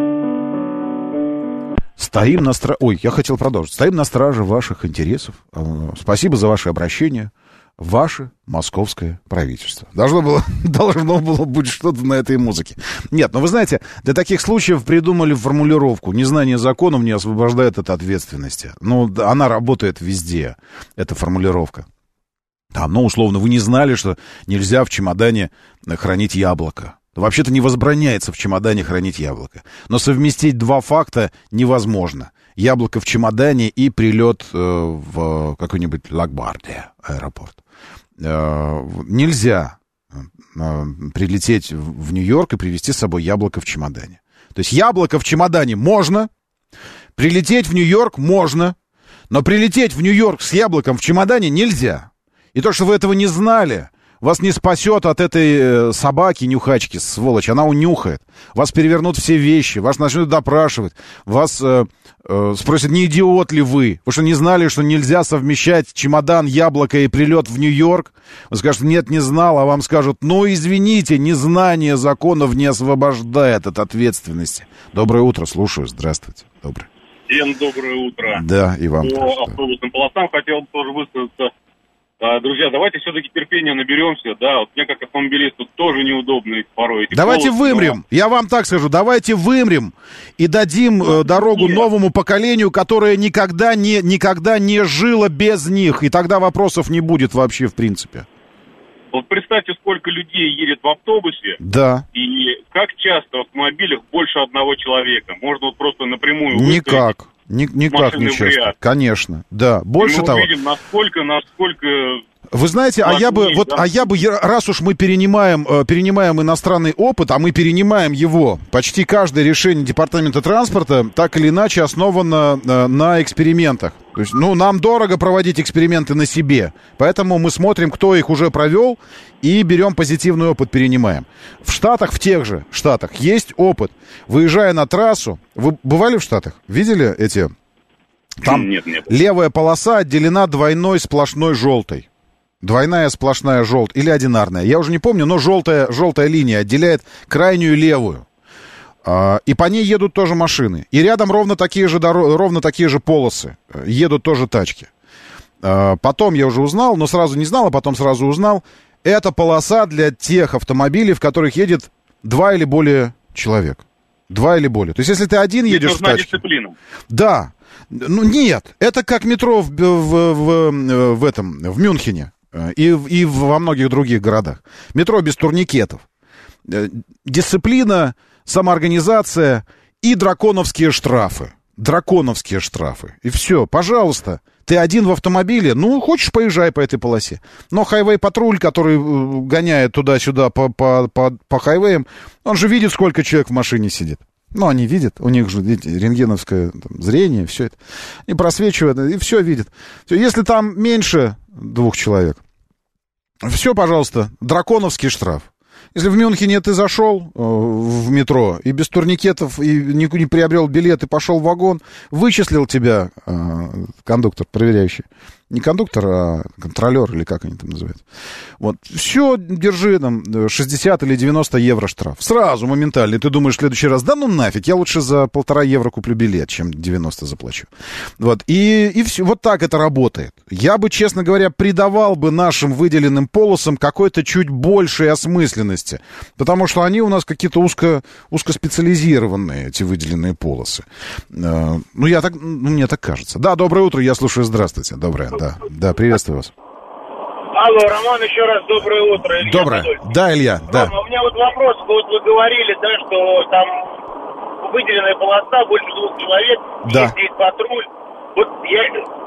стоим на страже... Ой, я хотел продолжить. Стоим на страже ваших интересов. Спасибо за ваше обращение. Ваше московское правительство. Должно было, должно было быть что-то на этой музыке. Нет, но вы знаете, для таких случаев придумали формулировку. Незнание законов не освобождает от ответственности. Ну, она работает везде, эта формулировка. Там, ну, условно, вы не знали, что нельзя в чемодане хранить яблоко. Вообще-то не возбраняется в чемодане хранить яблоко. Но совместить два факта невозможно. Яблоко в чемодане и прилет э, в какой-нибудь Лагвардия аэропорт. Э, нельзя э, прилететь в Нью-Йорк и привезти с собой яблоко в чемодане. То есть яблоко в чемодане можно, прилететь в Нью-Йорк можно, но прилететь в Нью-Йорк с яблоком в чемодане нельзя. И то, что вы этого не знали, вас не спасет от этой собаки, нюхачки, сволочь. Она унюхает. Вас перевернут все вещи, вас начнут допрашивать. Вас э, э, спросят, не идиот ли вы? Вы что, не знали, что нельзя совмещать чемодан, яблоко и прилет в Нью-Йорк? Вы скажете, нет, не знал, а вам скажут, ну, извините, незнание законов не освобождает от ответственности. Доброе утро, слушаю, здравствуйте. Доброе. Всем доброе утро. Да, и вам. По автобусным полосам хотел бы тоже высказаться. Друзья, давайте все-таки терпения наберемся, да, вот мне как автомобилисту тоже неудобно порой. Эти давайте полосы, вымрем, но... я вам так скажу, давайте вымрем и дадим э, дорогу Нет. новому поколению, которое никогда не, никогда не жило без них, и тогда вопросов не будет вообще в принципе. Вот представьте, сколько людей едет в автобусе, да. И как часто в автомобилях больше одного человека, можно вот просто напрямую Никак. Никак не часто, конечно, да. Больше мы того. Мы увидим, насколько, насколько... Вы знаете, а я бы, вот, да? а я бы, раз уж мы перенимаем, перенимаем иностранный опыт, а мы перенимаем его, почти каждое решение Департамента транспорта так или иначе основано на экспериментах. То есть, ну, нам дорого проводить эксперименты на себе, поэтому мы смотрим, кто их уже провел, и берем позитивный опыт, перенимаем. В Штатах, в тех же Штатах есть опыт. Выезжая на трассу, вы бывали в Штатах? Видели эти? Там нет, нет. Левая полоса отделена двойной сплошной желтой. Двойная сплошная желтая или одинарная. Я уже не помню, но желтая, желтая линия отделяет крайнюю левую. А, и по ней едут тоже машины. И рядом ровно такие же, доро... ровно такие же полосы. Едут тоже тачки. А, потом я уже узнал, но сразу не знал, а потом сразу узнал. Это полоса для тех автомобилей, в которых едет два или более человек. Два или более. То есть если ты один Здесь едешь в тачке... дисциплина. Да. Ну нет, это как метро в, в, в, в этом, в Мюнхене. И, и во многих других городах. Метро без турникетов. Дисциплина, самоорганизация и драконовские штрафы. Драконовские штрафы. И все, пожалуйста. Ты один в автомобиле, ну, хочешь, поезжай по этой полосе. Но хайвей-патруль, который гоняет туда-сюда по, по, по, по хайвеям, он же видит, сколько человек в машине сидит. Ну, они видят, у них же, видите, рентгеновское там, зрение, все это. И просвечивают, и все видят. Если там меньше двух человек, все, пожалуйста, драконовский штраф. Если в Мюнхене ты зашел э, в метро и без турникетов, и не, не приобрел билет, и пошел в вагон, вычислил тебя э, кондуктор, проверяющий. Не кондуктор, а контролер, или как они там называют. Вот, все, держи там шестьдесят или девяносто евро штраф. Сразу, моментально. И ты думаешь в следующий раз, да ну нафиг, я лучше за полтора евро куплю билет, чем девяносто заплачу. Вот, и, и все, вот так это работает. Я бы, честно говоря, придавал бы нашим выделенным полосам какой-то чуть большей осмысленности. Потому что они у нас какие-то узко, узкоспециализированные, эти выделенные полосы. Ну, я так, ну, мне так кажется. Да, доброе утро, я слушаю, здравствуйте. Доброе. Да, да, приветствую вас. Алло, Роман, еще раз доброе утро. Илья доброе. Подольский. Да, Илья, да. Рома, у меня вот вопрос. Вот вы говорили, да, что там выделенная полоса, больше двух человек, да. Есть патруль. Вот я...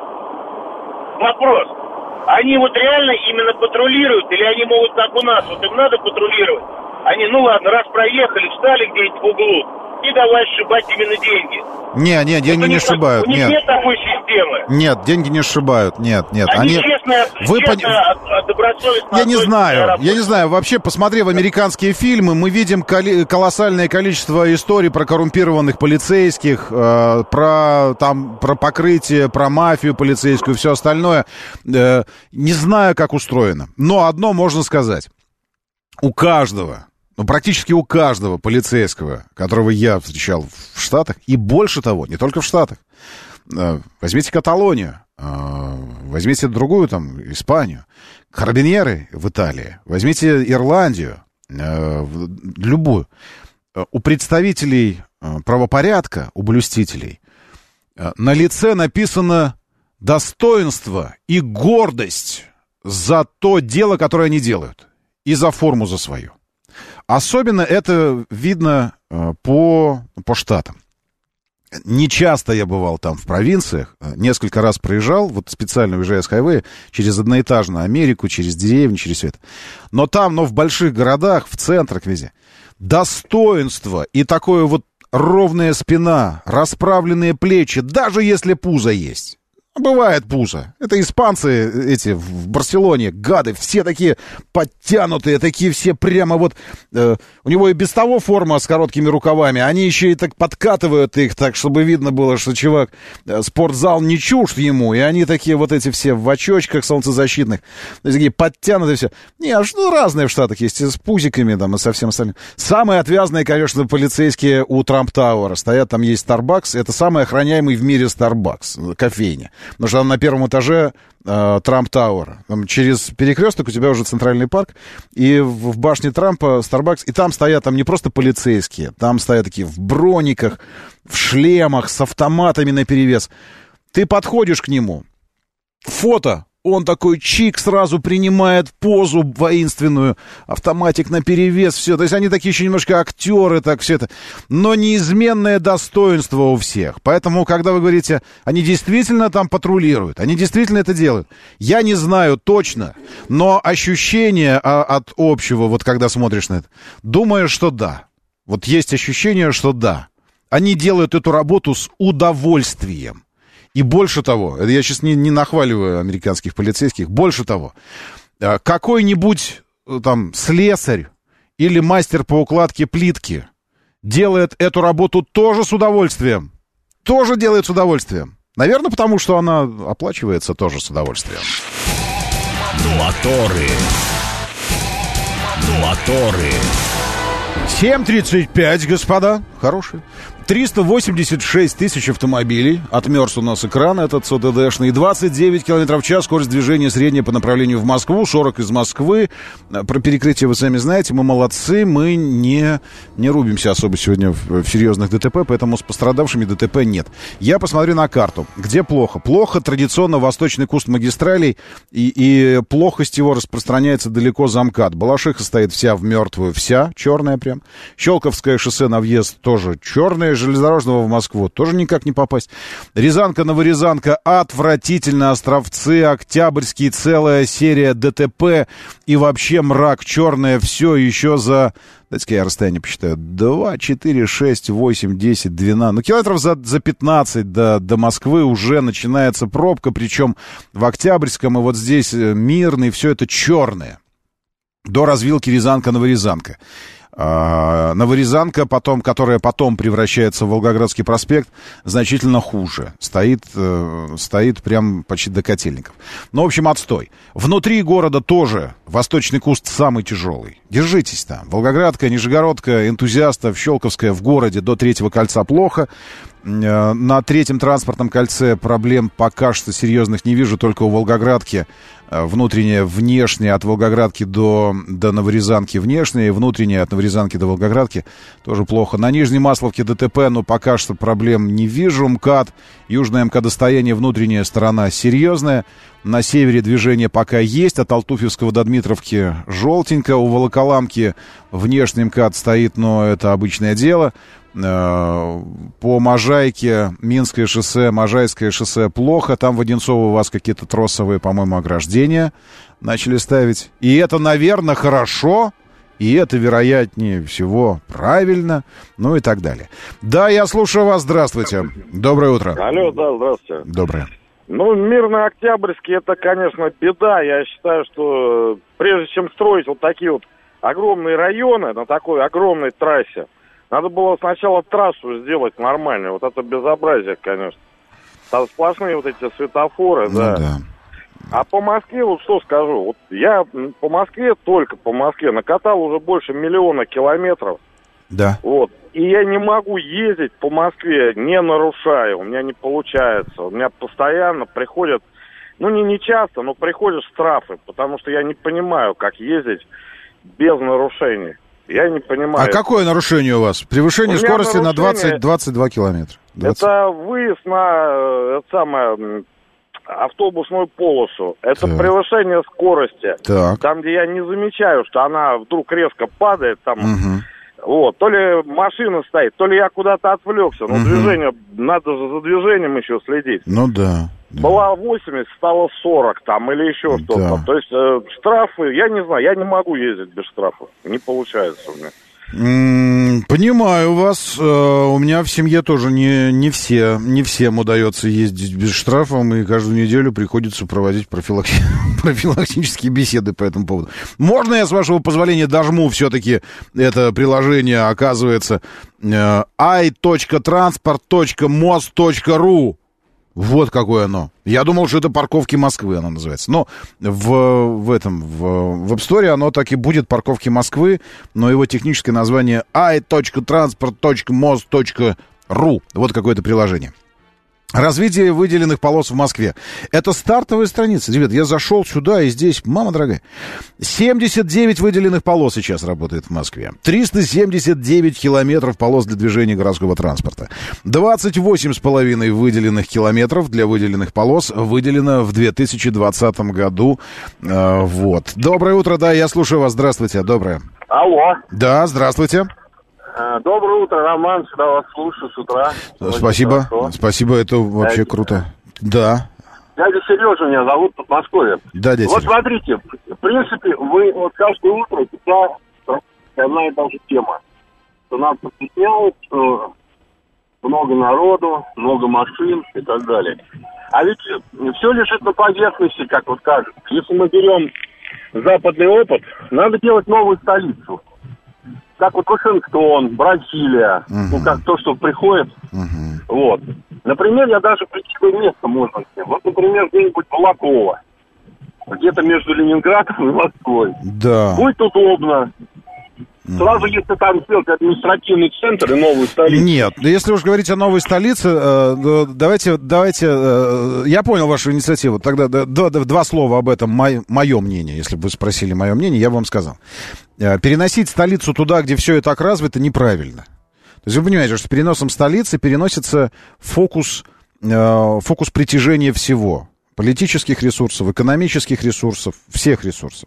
Вопрос. Они вот реально именно патрулируют, или они могут, как у нас, вот им надо патрулировать? Они, ну ладно, раз проехали, встали где-нибудь в углу, и давай сшибать именно деньги. Не, не, деньги вот не сшибают. У них нет. нет такой системы. Нет, деньги не сшибают. Нет, нет. Они, Они... честно, Вы честно пон... добросовестно... Я не знаю, я не знаю. Вообще, посмотрев американские фильмы, мы видим коли... колоссальное количество историй про коррумпированных полицейских, э, про, там, про покрытие, про мафию полицейскую и все остальное. Э, не знаю, как устроено. Но одно можно сказать. У каждого... Ну, практически у каждого полицейского, которого я встречал в Штатах, и больше того, не только в Штатах. Возьмите Каталонию, возьмите другую, там, Испанию, карабинеры в Италии, возьмите Ирландию, любую. У представителей правопорядка, у блюстителей, на лице написано достоинство и гордость за то дело, которое они делают, и за форму за свою. Особенно это видно э, по, по штатам. Не часто я бывал там в провинциях, несколько раз проезжал, вот специально уезжая с хайвея, через одноэтажную Америку, через деревни, через все это. Но там, но в больших городах, в центрах везде, достоинство и такое вот ровная спина, расправленные плечи, даже если пузо есть. Бывает пузо. Это испанцы эти в Барселоне, гады, все такие подтянутые, такие все прямо вот... Э, у него и без того форма с короткими рукавами, они еще и так подкатывают их, так, чтобы видно было, что чувак, э, спортзал не чужд ему, и они такие вот эти все в очочках солнцезащитных, такие подтянутые все. Не, а что разные в Штатах есть, и с пузиками там, и со всем остальным. Самые отвязные, конечно, полицейские у Трамп-Тауэра стоят, там есть Starbucks, это самый охраняемый в мире Starbucks, кофейня. Потому что там на первом этаже э, Трамп-Тауэр. Через перекресток у тебя уже Центральный парк. И в, в башне Трампа Starbucks. И там стоят там не просто полицейские. Там стоят такие в брониках, в шлемах, с автоматами наперевес. Ты подходишь к нему. Фото. Он такой чик сразу принимает позу воинственную, автоматик наперевес, все. То есть они такие еще немножко актеры, так все это. Но неизменное достоинство у всех. Поэтому, когда вы говорите, они действительно там патрулируют, они действительно это делают. Я не знаю точно, но ощущение от общего, вот когда смотришь на это, думаю, что да. Вот есть ощущение, что да. Они делают эту работу с удовольствием. И больше того, это я сейчас не, не нахваливаю американских полицейских, больше того, какой-нибудь там слесарь или мастер по укладке плитки делает эту работу тоже с удовольствием. Тоже делает с удовольствием. Наверное, потому что она оплачивается тоже с удовольствием. Моторы. Моторы. семь тридцать пять, господа. Хороший. триста восемьдесят шесть тысяч автомобилей. Отмерз у нас экран этот СОТДшный. двадцать девять километров в час. Скорость движения средняя по направлению в Москву. сорок из Москвы. Про перекрытие вы сами знаете. Мы молодцы. Мы не, не рубимся особо сегодня в, в серьезных ДТП. Поэтому с пострадавшими ДТП нет. Я посмотрю на карту. Где плохо? Плохо традиционно восточный куст магистралей. И, и плохость его распространяется далеко за МКАД. Балашиха стоит вся в мертвую. Вся. Черная прям. Щелковское шоссе на въезд тоже черное. Железнодорожного в Москву тоже никак не попасть. Рязанка, Новорязанка, отвратительно. Островцы, Октябрьский, целая серия ДТП. И вообще мрак, черное, все еще за... Дайте-ка я расстояние посчитаю. два, четыре, шесть, восемь, десять, двенадцать. Ну, километров за, за пятнадцать до, до Москвы уже начинается пробка. Причем в Октябрьском и вот здесь Мирный, все это черное. До развилки Рязанка, Новорязанка. А, Новорязанка, потом, которая потом превращается в Волгоградский проспект, значительно хуже. Стоит, э, стоит прям почти до Котельников. Ну, в общем, отстой. Внутри города тоже восточный куст самый тяжелый. Держитесь там. Волгоградка, Нижегородка, Энтузиастов, Щелковская в городе до Третьего кольца плохо. На Третьем транспортном кольце проблем пока что серьезных не вижу, только у Волгоградки внутренняя, внешняя от Волгоградки до, до Новорязанки внешняя, и внутренняя от Новорязанки до Волгоградки тоже плохо. На Нижней Масловке ДТП, но пока что проблем не вижу. МКАД, южное МКАД-достояние, внутренняя сторона серьезная. На севере движение пока есть, от Алтуфьевского до Дмитровки желтенько. У Волоколамки внешний МКАД стоит, но это обычное дело. По Можайке, Минское шоссе, Можайское шоссе плохо. Там в Одинцово у вас какие-то тросовые, по-моему, ограждения начали ставить. И это, наверное, хорошо. И это, вероятнее всего, правильно. Ну и так далее. Да, я слушаю вас. Здравствуйте. Доброе утро. Алло, да, здравствуйте. Доброе. Ну, Мирный, Октябрьский, это, конечно, беда. Я считаю, что прежде чем строить вот такие вот огромные районы на такой огромной трассе, надо было сначала трассу сделать нормальную. Вот это безобразие, конечно. Там сплошные вот эти светофоры, ну, да. да. А по Москве, вот что скажу. Вот я по Москве, только по Москве, накатал уже больше миллиона километров. Да. Вот. И я не могу ездить по Москве, не нарушая. У меня не получается. У меня постоянно приходят, ну не, не часто, но приходят штрафы. Потому что я не понимаю, как ездить без нарушений. Я не понимаю. А какое нарушение у вас? Превышение скорости нарушение... на двадцать двадцать два километра. двадцать. Это выезд на это самое, автобусную полосу. Это Так. превышение скорости. Так. Там, где я не замечаю, что она вдруг резко падает, там, Угу. вот, то ли машина стоит, то ли я куда-то отвлекся. Но Мгм. движение, надо же за движением еще следить. Ну да. Была восемьдесят, стало сорок там или еще что-то. Да. То есть э, штрафы, я не знаю, я не могу ездить без штрафов. Не получается у меня. М, Понимаю вас. Э, У меня в семье тоже не, не, все, не всем удается ездить без штрафов, и каждую неделю приходится проводить профилакти... профилактические беседы по этому поводу. Можно я, с вашего позволения, дожму все-таки это приложение, оказывается, э, ай точка транспорт точка мост точка ру. Вот какое оно. Я думал, что это парковки Москвы оно называется. Но в, в этом, в, в App Store оно так и будет парковки Москвы, но его техническое название ай точка транспорт точка мост точка ру. Вот какое-то приложение. Развитие выделенных полос в Москве. Это стартовая страница. Ребят, я зашел сюда, и здесь, мама дорогая, семьдесят девять выделенных полос сейчас работает в Москве. триста семьдесят девять километров полос для движения городского транспорта. двадцать восемь с половиной выделенных километров для выделенных полос выделено в две тысячи двадцатом году. Э, вот. Доброе утро, да, я слушаю вас. Здравствуйте, доброе. Алло. Да, здравствуйте. Доброе утро, Роман, всегда вас слушаю с утра. Спасибо, спасибо, это вообще Дядя. круто. Да. Дядя Сережа меня зовут, Подмосковье. Да, дядя Вот Сережа. смотрите, в принципе, вы вот каждое утро всегда одна и та же тема. Что нас постесняют, что много народу, много машин и так далее. А ведь все лежит на поверхности, как вот кажется. Если мы берем западный опыт, надо делать новую столицу. Как вот Вашингтон, Бразилия, uh-huh. ну как то, что приходит. Uh-huh. Вот. Например, я даже прикидываю место можно. Вот, например, где-нибудь Балаково. Где-то между Ленинградом и Москвой. Да. Будет удобно. Сразу, если там сделать административный центр и новую столицу. Нет, если уж говорить о новой столице, э, давайте, давайте, э, я понял вашу инициативу, тогда два, два слова об этом, мое, мое мнение, если бы вы спросили мое мнение, я бы вам сказал. Э, переносить столицу туда, где все и так развито, неправильно. То есть вы понимаете, что с переносом столицы переносится фокус, э, фокус притяжения всего. Политических ресурсов, экономических ресурсов, всех ресурсов.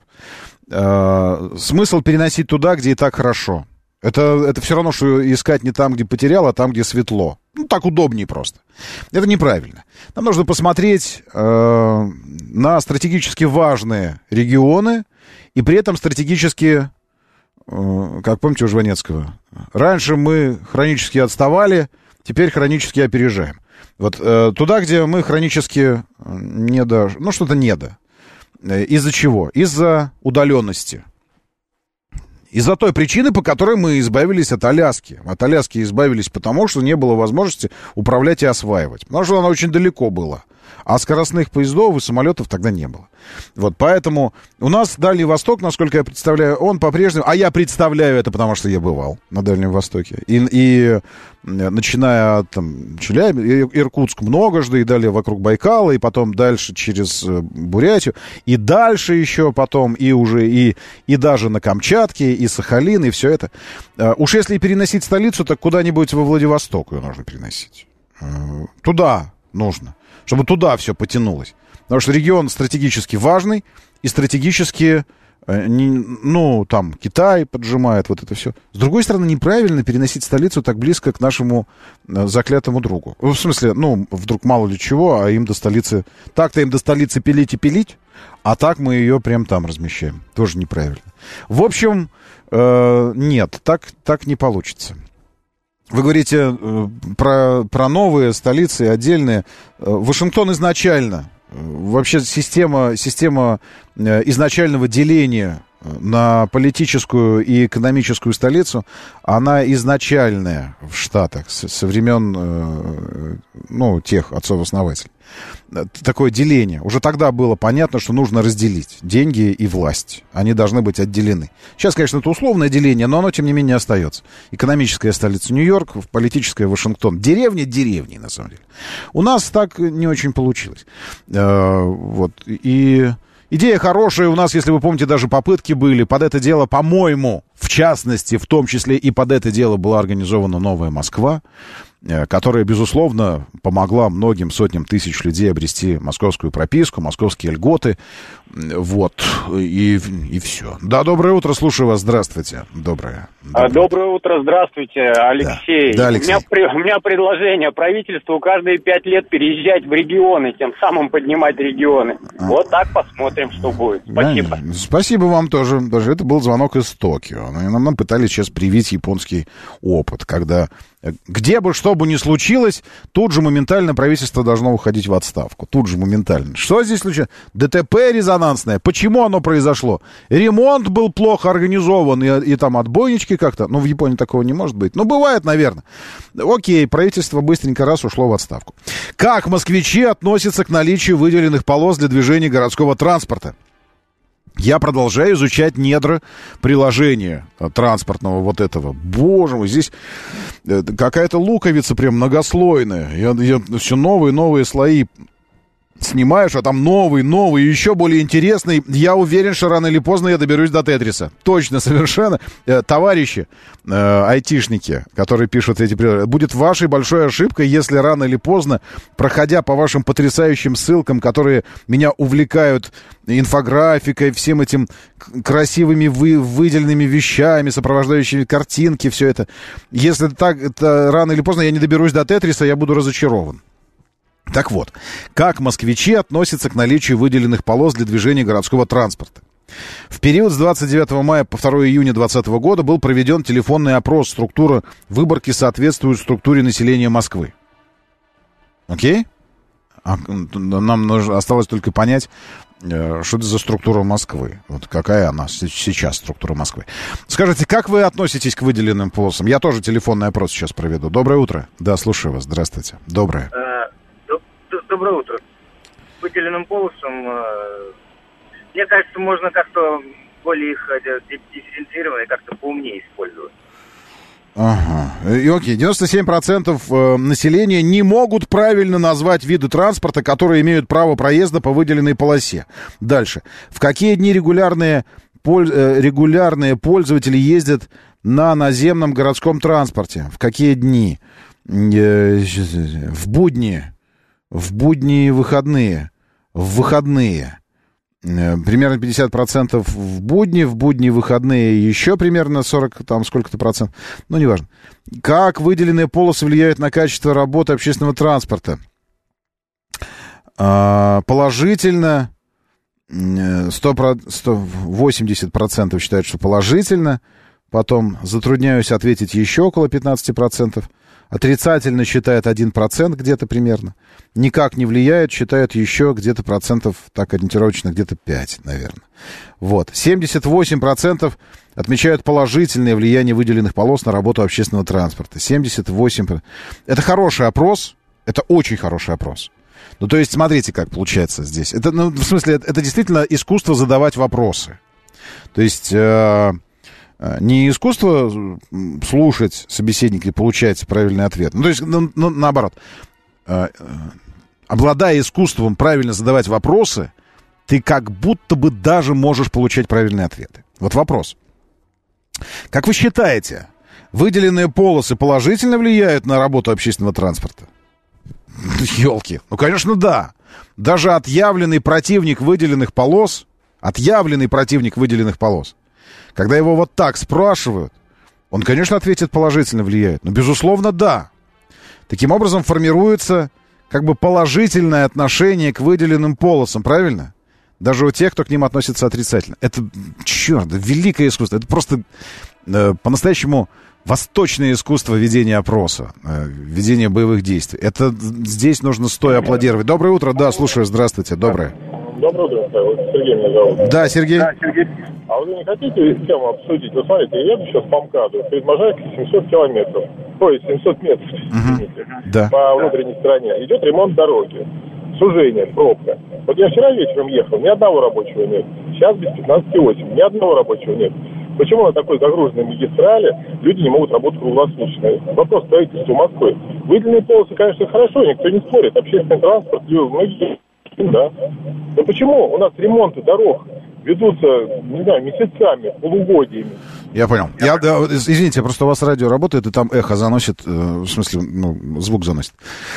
Э, смысл переносить туда, где и так хорошо. Это, это все равно, что искать не там, где потерял, а там, где светло. Ну, так удобнее просто. Это неправильно. Нам нужно посмотреть э, на стратегически важные регионы, и при этом стратегически, э, как помните у Жванецкого, раньше мы хронически отставали, теперь хронически опережаем. Вот э, туда, где мы хронически не до... Ну, что-то не до. Из-за чего? Из-за удаленности. Из-за той причины, по которой мы избавились от Аляски. От Аляски избавились потому, что не было возможности управлять и осваивать. Потому что она очень далеко была. А скоростных поездов и самолетов тогда не было. Вот, поэтому у нас Дальний Восток, насколько я представляю, он по-прежнему... А я представляю это, потому что я бывал на Дальнем Востоке. И, и начиная от там, Челябинска, Иркутск многожды, и далее вокруг Байкала, и потом дальше через Бурятию, и дальше еще потом, и уже, и, и даже на Камчатке, и Сахалин, и все это. Уж если переносить столицу, так куда-нибудь во Владивосток ее нужно переносить. Туда нужно. Чтобы туда все потянулось. Потому что регион стратегически важный, и стратегически, ну, там, Китай поджимает вот это все. С другой стороны, неправильно переносить столицу так близко к нашему заклятому другу. В смысле, ну, вдруг мало ли чего, а им до столицы... Так-то им до столицы пилить и пилить, а так мы ее прям там размещаем. Тоже неправильно. В общем, э, нет, так, так не получится. Вы говорите э, про, про новые столицы отдельные. Вашингтон изначально, вообще система, система э, изначального деления на политическую и экономическую столицу, она изначальная в Штатах со, со времен э, ну, тех отцов-основателей. Такое деление. Уже тогда было понятно, что нужно разделить деньги и власть. Они должны быть отделены. Сейчас, конечно, это условное деление, но оно, тем не менее, остается. Экономическая столица Нью-Йорк, политическая Вашингтон. Деревня деревни, на самом деле. У нас так не очень получилось. Э, вот. И идея хорошая. У нас, если вы помните, даже попытки были. Под это дело, по-моему, в частности, в том числе и под это дело была организована Новая Москва. которая, безусловно, помогла многим сотням тысяч людей обрести московскую прописку, московские льготы. Вот, и, и все. Да, доброе утро, слушаю вас, здравствуйте. Доброе. Доброе, доброе утро, здравствуйте, Алексей. Да, да, Алексей. У меня, у меня предложение правительству каждые пять лет переезжать в регионы, тем самым поднимать регионы. А. Вот так посмотрим, что будет. Спасибо. Да, спасибо вам тоже. Даже это был звонок из Токио. Нам, нам пытались сейчас привить японский опыт, когда где бы что бы ни случилось, тут же моментально правительство должно уходить в отставку. Тут же моментально. Что здесь случилось? ДТП резонансное. Почему оно произошло? Ремонт был плохо организован, и, и там отбойнички как-то. Ну, в Японии такого не может быть. Ну, бывает, наверное. Окей, правительство быстренько раз ушло в отставку. Как москвичи относятся к наличию выделенных полос для движения городского транспорта? Я продолжаю изучать недра приложения транспортного вот этого. Боже мой, здесь какая-то луковица прям многослойная. Я, я все новые новые слои снимаешь, а там новый, новый, еще более интересный. Я уверен, что рано или поздно я доберусь до Тетриса. Точно, совершенно. Э, товарищи, э, айтишники, которые пишут эти приложения, будет вашей большой ошибкой, если рано или поздно, проходя по вашим потрясающим ссылкам, которые меня увлекают инфографикой, всем этим красивыми вы, выделенными вещами, сопровождающими картинки, все это. Если так, это рано или поздно я не доберусь до Тетриса, я буду разочарован. Так вот, как москвичи относятся к наличию выделенных полос для движения городского транспорта? В период с двадцать девятого мая по второго июня двадцатого года был проведен телефонный опрос. Структура выборки соответствует структуре населения Москвы. Окей? А, нам нужно, осталось только понять, что это за структура Москвы. Вот какая она сейчас, структура Москвы. Скажите, как вы относитесь к выделенным полосам? Я тоже телефонный опрос сейчас проведу. Доброе утро. Да, слушаю вас. Здравствуйте. Доброе. Доброе утро. Выделенным полосам, мне кажется, можно как-то более их дифференцированно и как-то поумнее использовать. Ага. И окей, девяносто семь процентов населения не могут правильно назвать виды транспорта, которые имеют право проезда по выделенной полосе. Дальше. В какие дни регулярные, регулярные пользователи ездят на наземном городском транспорте? В какие дни? В будни. В будни и выходные. В выходные. Примерно пятьдесят процентов в будни, в будни и выходные еще примерно сорок, там сколько-то процентов. Ну, неважно. Как выделенные полосы влияют на качество работы общественного транспорта? А, положительно. сто, сто восемьдесят процентов считают, что положительно. Потом затрудняюсь ответить еще около пятнадцать процентов. Отрицательно считает один процент где-то примерно. Никак не влияет, считают еще где-то процентов, так ориентировочно, где-то пять, наверное. Вот. семьдесят восемь процентов отмечают положительное влияние выделенных полос на работу общественного транспорта. семьдесят восемь процентов. Это хороший опрос. Это очень хороший опрос. Ну, то есть, смотрите, как получается здесь. Это, ну, в смысле, это, это действительно искусство задавать вопросы. То есть... Э- Не искусство слушать собеседника и получать правильный ответ. Ну, то есть, ну, ну, наоборот. Обладая искусством правильно задавать вопросы, ты как будто бы даже можешь получать правильные ответы. Вот вопрос. Как вы считаете, выделенные полосы положительно влияют на работу общественного транспорта? Ёлки. Ну, конечно, да. Даже отъявленный противник выделенных полос, отъявленный противник выделенных полос, когда его вот так спрашивают, он, конечно, ответит положительно влияет. Но, безусловно, да. Таким образом формируется как бы положительное отношение к выделенным полосам, правильно? Даже у тех, кто к ним относится отрицательно. Это, черт, великое искусство. Это просто э, по-настоящему восточное искусство ведения опроса, э, ведения боевых действий. Это здесь нужно стоя аплодировать. Доброе утро, да, слушаю, здравствуйте, доброе. Доброе утро, Сергей меня зовут. Да, Сергей. Да, Сергей. А вы не хотите тему обсудить? Вы смотрите, я еду сейчас по МКАДу, перед Можайкой семьсот километров, ой, семьсот метров, извините, uh-huh. да. По внутренней стороне. Идет ремонт дороги, сужение, пробка. Вот я вчера вечером ехал, ни одного рабочего нет. Сейчас без пятнадцати восемь, ни одного рабочего нет. Почему на такой загруженной магистрали люди не могут работать круглосуточно? Вопрос строительства Москвы. Выделенные полосы, конечно, хорошо, никто не спорит. Общественный транспорт, многие... Да. Но почему у нас ремонты дорог ведутся, не знаю, месяцами, полугодиями? Я понял. Я, да, извините, просто у вас радио работает, и там эхо заносит, э, в смысле, ну, звук заносит.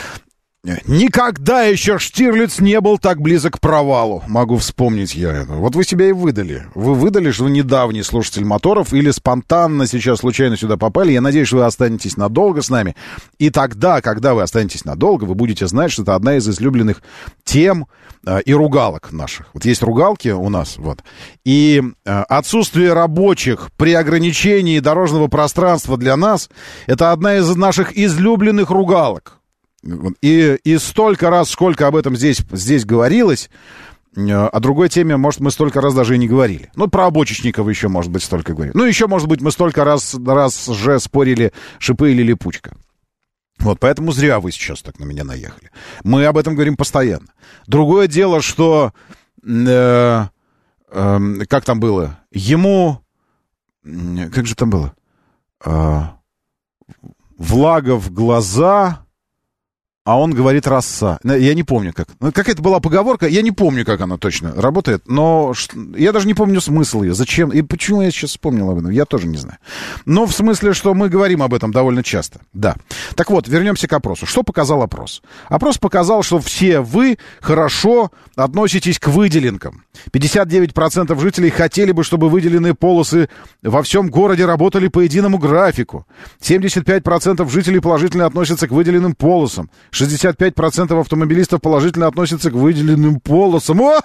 Никогда еще Штирлиц не был так близок к провалу. Могу вспомнить я это. Вот вы себя и выдали. Вы выдали, что вы недавний слушатель моторов или спонтанно сейчас случайно сюда попали. Я надеюсь, что вы останетесь надолго с нами. И тогда, когда вы останетесь надолго, вы будете знать, что это одна из излюбленных тем э, и ругалок наших. Вот есть ругалки у нас, вот. И э, отсутствие рабочих при ограничении дорожного пространства для нас — это одна из наших излюбленных ругалок. И, и столько раз, сколько об этом здесь, здесь говорилось, о другой теме, может, мы столько раз даже и не говорили. Ну, про обочечников еще, может быть, столько говорили. Ну, еще, может быть, мы столько раз, раз же спорили, шипы или липучка. Вот, поэтому зря вы сейчас так на меня наехали. Мы об этом говорим постоянно. Другое дело, что... Э, э, как там было? Ему... Как же там было? Э, влага в глаза... А он говорит «роса». Я не помню, как. Какая-то была поговорка, я не помню, как она точно работает, но я даже не помню смысл ее. Зачем? И почему я сейчас вспомнил об этом, я тоже не знаю. Но в смысле, что мы говорим об этом довольно часто. Да. Так вот, вернемся к опросу. Что показал опрос? Опрос показал, что все вы хорошо относитесь к выделенкам. пятьдесят девять процентов жителей хотели бы, чтобы выделенные полосы во всем городе работали по единому графику. семьдесят пять процентов жителей положительно относятся к выделенным полосам. шестьдесят пять процентов автомобилистов положительно относятся к выделенным полосам. О!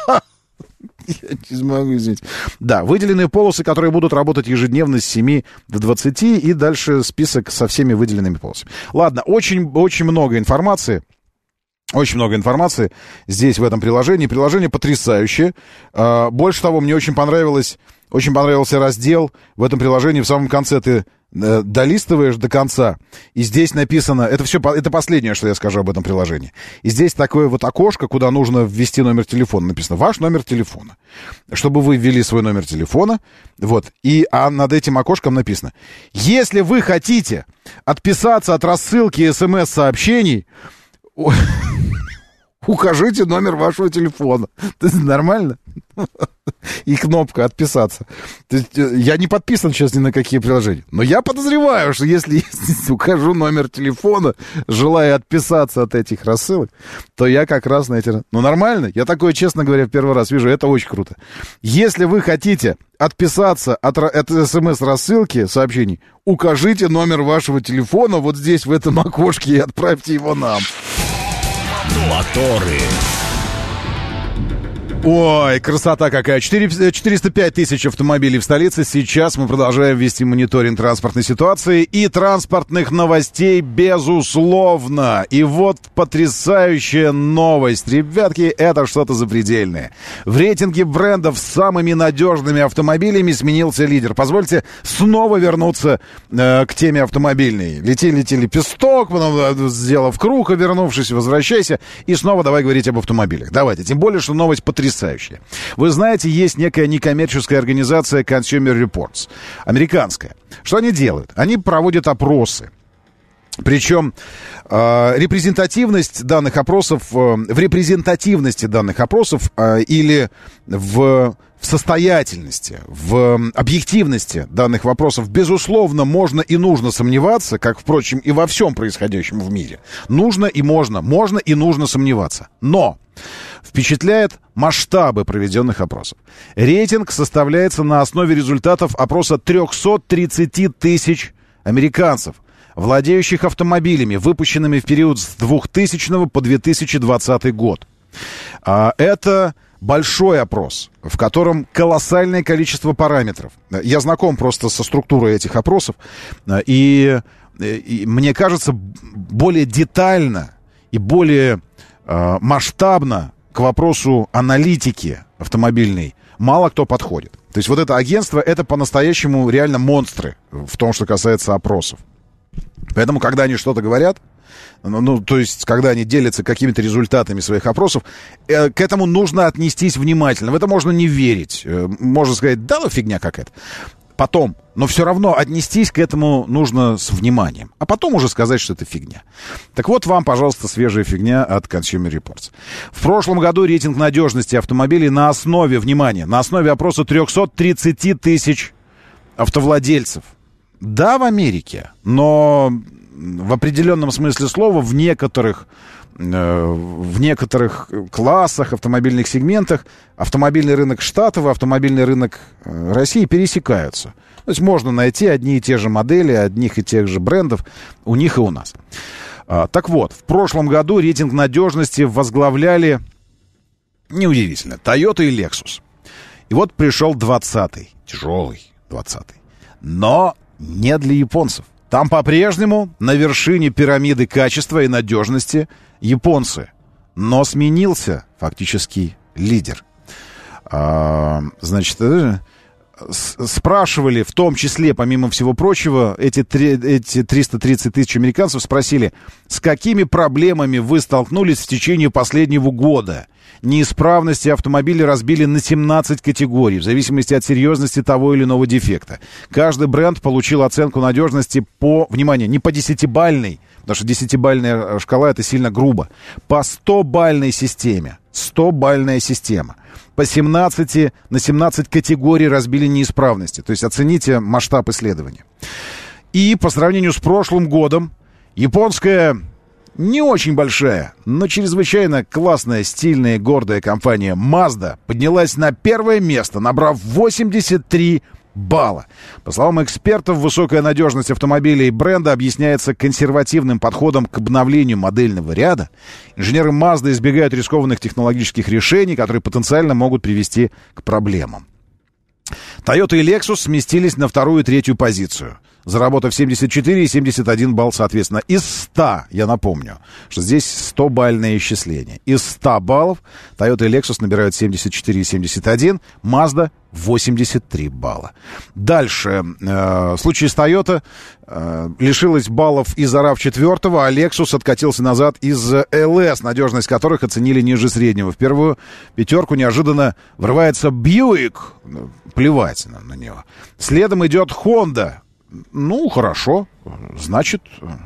Я не смогу, извините. Да, выделенные полосы, которые будут работать ежедневно с семи до двадцати, и дальше список со всеми выделенными полосами. Ладно, очень, очень много информации. Очень много информации здесь, в этом приложении. Приложение потрясающее. Больше того, мне очень понравилось, очень понравился раздел в этом приложении. В самом конце ты долистываешь до конца, и здесь написано, это все, это последнее, что я скажу об этом приложении. И здесь такое вот окошко, куда нужно ввести номер телефона. Написано «Ваш номер телефона». Чтобы вы ввели свой номер телефона, вот, и а над этим окошком написано: если вы хотите отписаться от рассылки смс-сообщений, укажите номер вашего телефона. Это нормально? И кнопка «Отписаться». То есть, я не подписан сейчас ни на какие приложения. Но я подозреваю, что если я укажу номер телефона, желая отписаться от этих рассылок, то я как раз на эти... Ну, нормально. Я такое, честно говоря, в первый раз вижу. Это очень круто. Если вы хотите отписаться от, от смс-рассылки сообщений, укажите номер вашего телефона вот здесь, в этом окошке, и отправьте его нам. Моторы. Ой, красота какая. четыреста пять тысяч автомобилей в столице. Сейчас мы продолжаем вести мониторинг транспортной ситуации и транспортных новостей, безусловно. И вот потрясающая новость. Ребятки, это что-то запредельное. В рейтинге брендов с самыми надежными автомобилями сменился лидер. Позвольте снова вернуться э, к теме автомобильной. Лети, лети, лепесток, потом, сделав круг, вернувшись, возвращайся. И снова давай говорить об автомобилях. Давайте. Тем более, что новость потрясающая. Вы знаете, есть некая некоммерческая организация Consumer Reports, американская. Что они делают? Они проводят опросы. Причем э, репрезентативность данных опросов, э, в репрезентативности данных опросов э, или в, в состоятельности, в объективности данных вопросов, безусловно, можно и нужно сомневаться, как, впрочем, и во всем происходящем в мире. Нужно и можно, можно и нужно сомневаться. Но впечатляет масштабы проведенных опросов. Рейтинг составляется на основе результатов опроса триста тридцать тысяч американцев, владеющих автомобилями, выпущенными в период с двухтысячного по две тысячи двадцатый год. Это большой опрос, в котором колоссальное количество параметров. Я знаком просто со структурой этих опросов, и, и мне кажется, более детально и более э, масштабно к вопросу аналитики автомобильной мало кто подходит. То есть вот это агентство, это по-настоящему реально монстры в том, что касается опросов. Поэтому, когда они что-то говорят, ну, ну, то есть, когда они делятся какими-то результатами своих опросов, э, к этому нужно отнестись внимательно. В это можно не верить. Э, можно сказать, да, ну, фигня какая-то. Потом, но все равно отнестись к этому нужно с вниманием. А потом уже сказать, что это фигня. Так вот вам, пожалуйста, свежая фигня от Consumer Reports. В прошлом году рейтинг надежности автомобилей на основе, внимания, на основе опроса триста тридцать тысяч автовладельцев. Да, в Америке, но в определенном смысле слова в некоторых, в некоторых классах, автомобильных сегментах автомобильный рынок Штатов и автомобильный рынок России пересекаются. То есть можно найти одни и те же модели, одних и тех же брендов у них и у нас. Так вот, в прошлом году рейтинг надежности возглавляли, неудивительно, Toyota и Lexus. И вот пришел двадцатый, тяжелый двадцатый. Но не для японцев. Там по-прежнему на вершине пирамиды качества и надежности японцы. Но сменился фактически лидер. А, значит, спрашивали, в том числе, помимо всего прочего, эти, эти триста тридцать тысяч американцев спросили, с какими проблемами вы столкнулись в течение последнего года. Неисправности автомобиля разбили на семнадцать категорий, в зависимости от серьезности того или иного дефекта. Каждый бренд получил оценку надежности по, внимание, не по десятибалльной, потому что десятибалльная шкала — это сильно грубо, по стобалльной системе. стобалльная система. По семнадцати, на семнадцать категорий разбили неисправности. То есть оцените масштаб исследования. И по сравнению с прошлым годом японская, не очень большая, но чрезвычайно классная, стильная, гордая компания Mazda поднялась на первое место, набрав восемьдесят три балла. По словам экспертов, высокая надежность автомобиля и бренда объясняется консервативным подходом к обновлению модельного ряда. Инженеры Mazda избегают рискованных технологических решений, которые потенциально могут привести к проблемам. Toyota и Lexus сместились на вторую и третью позицию, заработав семьдесят четыре и семьдесят один балл соответственно. Из ста, я напомню, что здесь стобалльное исчисление. Из ста баллов Toyota и Lexus набирают семьдесят четыре и семьдесят один, Mazda восемьдесят три балла. Дальше. Э, в случае с Toyota э, лишилась баллов из-за рав четыре, а Lexus откатился назад из эл эс, надежность которых оценили ниже среднего. В первую пятерку неожиданно врывается Buick. Плевать на, на него. Следом идет Honda. Ну, хорошо. Значит,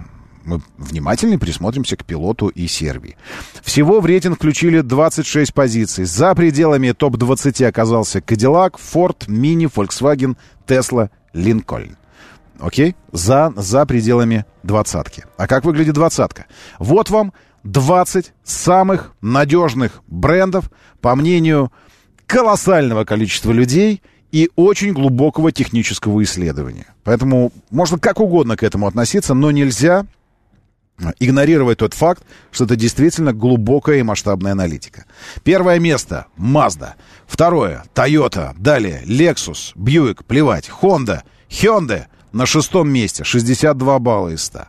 мы внимательно присмотримся к пилоту и Сербии. Всего в рейтинг включили двадцать шесть позиций. За пределами топ двадцати оказался Cadillac, Ford, Mini, Volkswagen, Tesla, Lincoln. Окей? За, за пределами двадцатки. А как выглядит двадцатка? Вот вам двадцать самых надежных брендов, по мнению колоссального количества людей и очень глубокого технического исследования. Поэтому можно как угодно к этому относиться, но нельзя игнорировать тот факт, что это действительно глубокая и масштабная аналитика. Первое место — Mazda. Второе — Toyota. Далее Lexus, Buick, плевать, Honda, Hyundai на шестом месте, шестьдесят два балла из ста.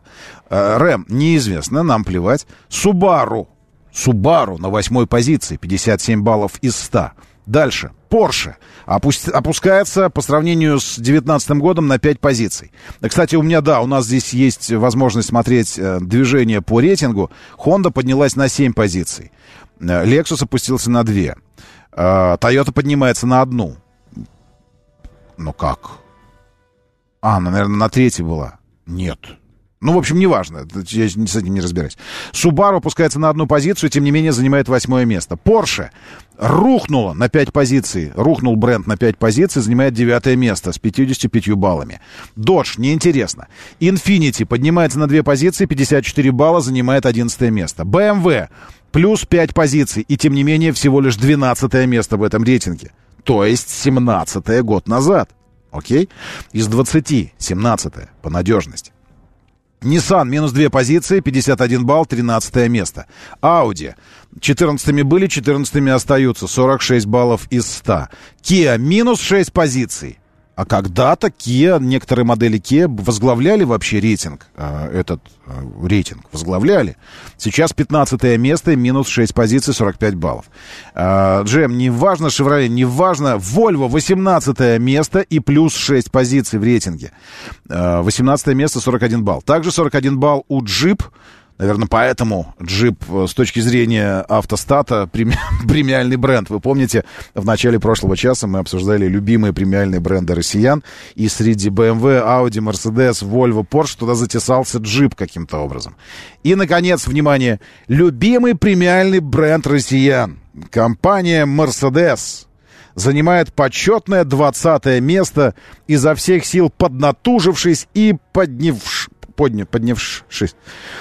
Рэм неизвестно, нам плевать. Subaru. Subaru на восьмой позиции, пятьдесят семь баллов из ста. Дальше. Porsche опу- опускается по сравнению с девятнадцатым годом на пять позиций. Кстати, у меня, да, у нас здесь есть возможность смотреть э, движение по рейтингу. Honda поднялась на семь позиций. Э, Lexus опустился на две. Э, Toyota поднимается на одну. Ну как? А, ну, наверное, на третьей была. Нет. Ну, в общем, неважно, я с этим не разбираюсь. Subaru опускается на одну позицию, тем не менее занимает восьмое место. Porsche рухнула на пять позиций, рухнул бренд на пять позиций, занимает девятое место с пятьюдесятью пятью баллами. Dodge, неинтересно. Infiniti поднимается на две позиции, пятьдесят четыре балла, занимает одиннадцатое место. бэ эм вэ плюс пять позиций, и тем не менее всего лишь двенадцатое место в этом рейтинге. То есть семнадцатое год назад. Окей? Из двадцати семнадцатое по надежности. Nissan минус две позиции, пятьдесят один балл, тринадцатое место. Audi четырнадцатыми были, четырнадцатыми остаются, сорок шесть баллов из ста. Kia минус шесть позиций. А когда-то Kia, некоторые модели Kia возглавляли вообще рейтинг, э, этот э, рейтинг, возглавляли. Сейчас пятнадцатое место, минус шесть позиций, сорок пять баллов. Э, джи эм, неважно, Chevrolet, неважно, Volvo восемнадцатое место и плюс шесть позиций в рейтинге. Э, восемнадцатое место, сорок один балл. Также сорок один балл у Jeep. Наверное, поэтому Jeep с точки зрения автостата преми... премиальный бренд. Вы помните, в начале прошлого часа мы обсуждали любимые премиальные бренды россиян. И среди бэ эм вэ, Audi, Mercedes, Volvo, Porsche туда затесался Jeep каким-то образом. И, наконец, внимание, любимый премиальный бренд россиян. Компания Mercedes. занимает почетное двадцатое место, изо всех сил поднатужившись и поднявшись, подня, поднявшись,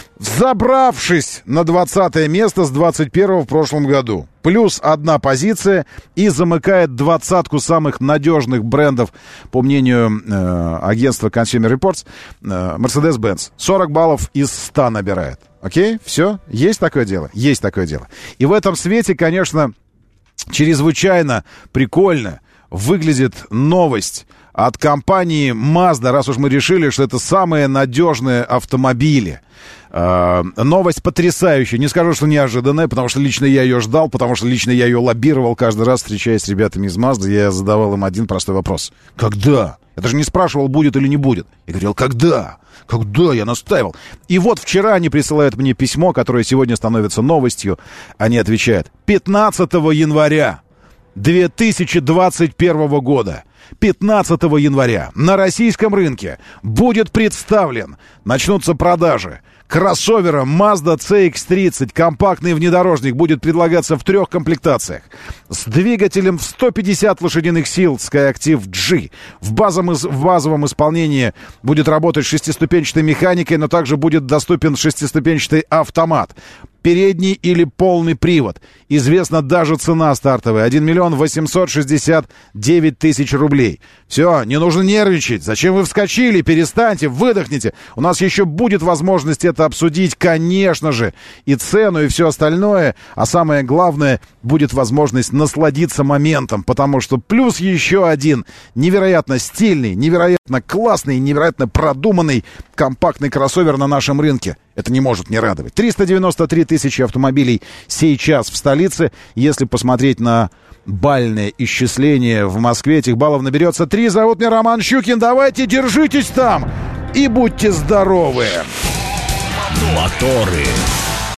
забравшись на двадцатое место с двадцать первого в прошлом году. Плюс одна позиция и замыкает двадцатку самых надежных брендов, по мнению э, агентства Consumer Reports, э, Mercedes-Benz. сорок баллов из ста набирает. Окей? Все? Есть такое дело? Есть такое дело. И в этом свете, конечно, чрезвычайно прикольно выглядит новость от компании Mazda, раз уж мы решили, что это самые надежные автомобили. Э, новость потрясающая. Не скажу, что неожиданная, потому что лично я ее ждал, потому что лично я ее лоббировал каждый раз, встречаясь с ребятами из Mazda. Я задавал им один простой вопрос. Когда? Я даже не спрашивал, будет или не будет. Я говорил, когда? Когда? Я настаивал. И вот вчера они присылают мне письмо, которое сегодня становится новостью. Они отвечают. пятнадцатого января две тысячи двадцать первого года. пятнадцатого января на российском рынке будет представлен, начнутся продажи кроссовера Mazda си икс тридцать. Компактный внедорожник будет предлагаться в трех комплектациях. С двигателем в сто пятьдесят лошадиных сил Skyactiv G. В, базовом, в базовом исполнении будет работать шестиступенчатой механикой, но также будет доступен шестиступенчатый автомат. Передний или полный привод. Известна даже цена стартовая. один миллион восемьсот шестьдесят девять тысяч рублей. Все, не нужно нервничать. Зачем вы вскочили? Перестаньте, выдохните. У нас еще будет возможность это обсудить, конечно же. И цену, и все остальное. А самое главное, будет возможность насладиться моментом. Потому что плюс еще один невероятно стильный, невероятно классный, невероятно продуманный компактный кроссовер на нашем рынке. Это не может не радовать. триста девяносто три тысячи автомобилей сейчас в столице. Если посмотреть на бальное исчисление в Москве, этих баллов наберется три. Зовут меня Роман Щукин. Давайте, держитесь там и будьте здоровы. Моторы.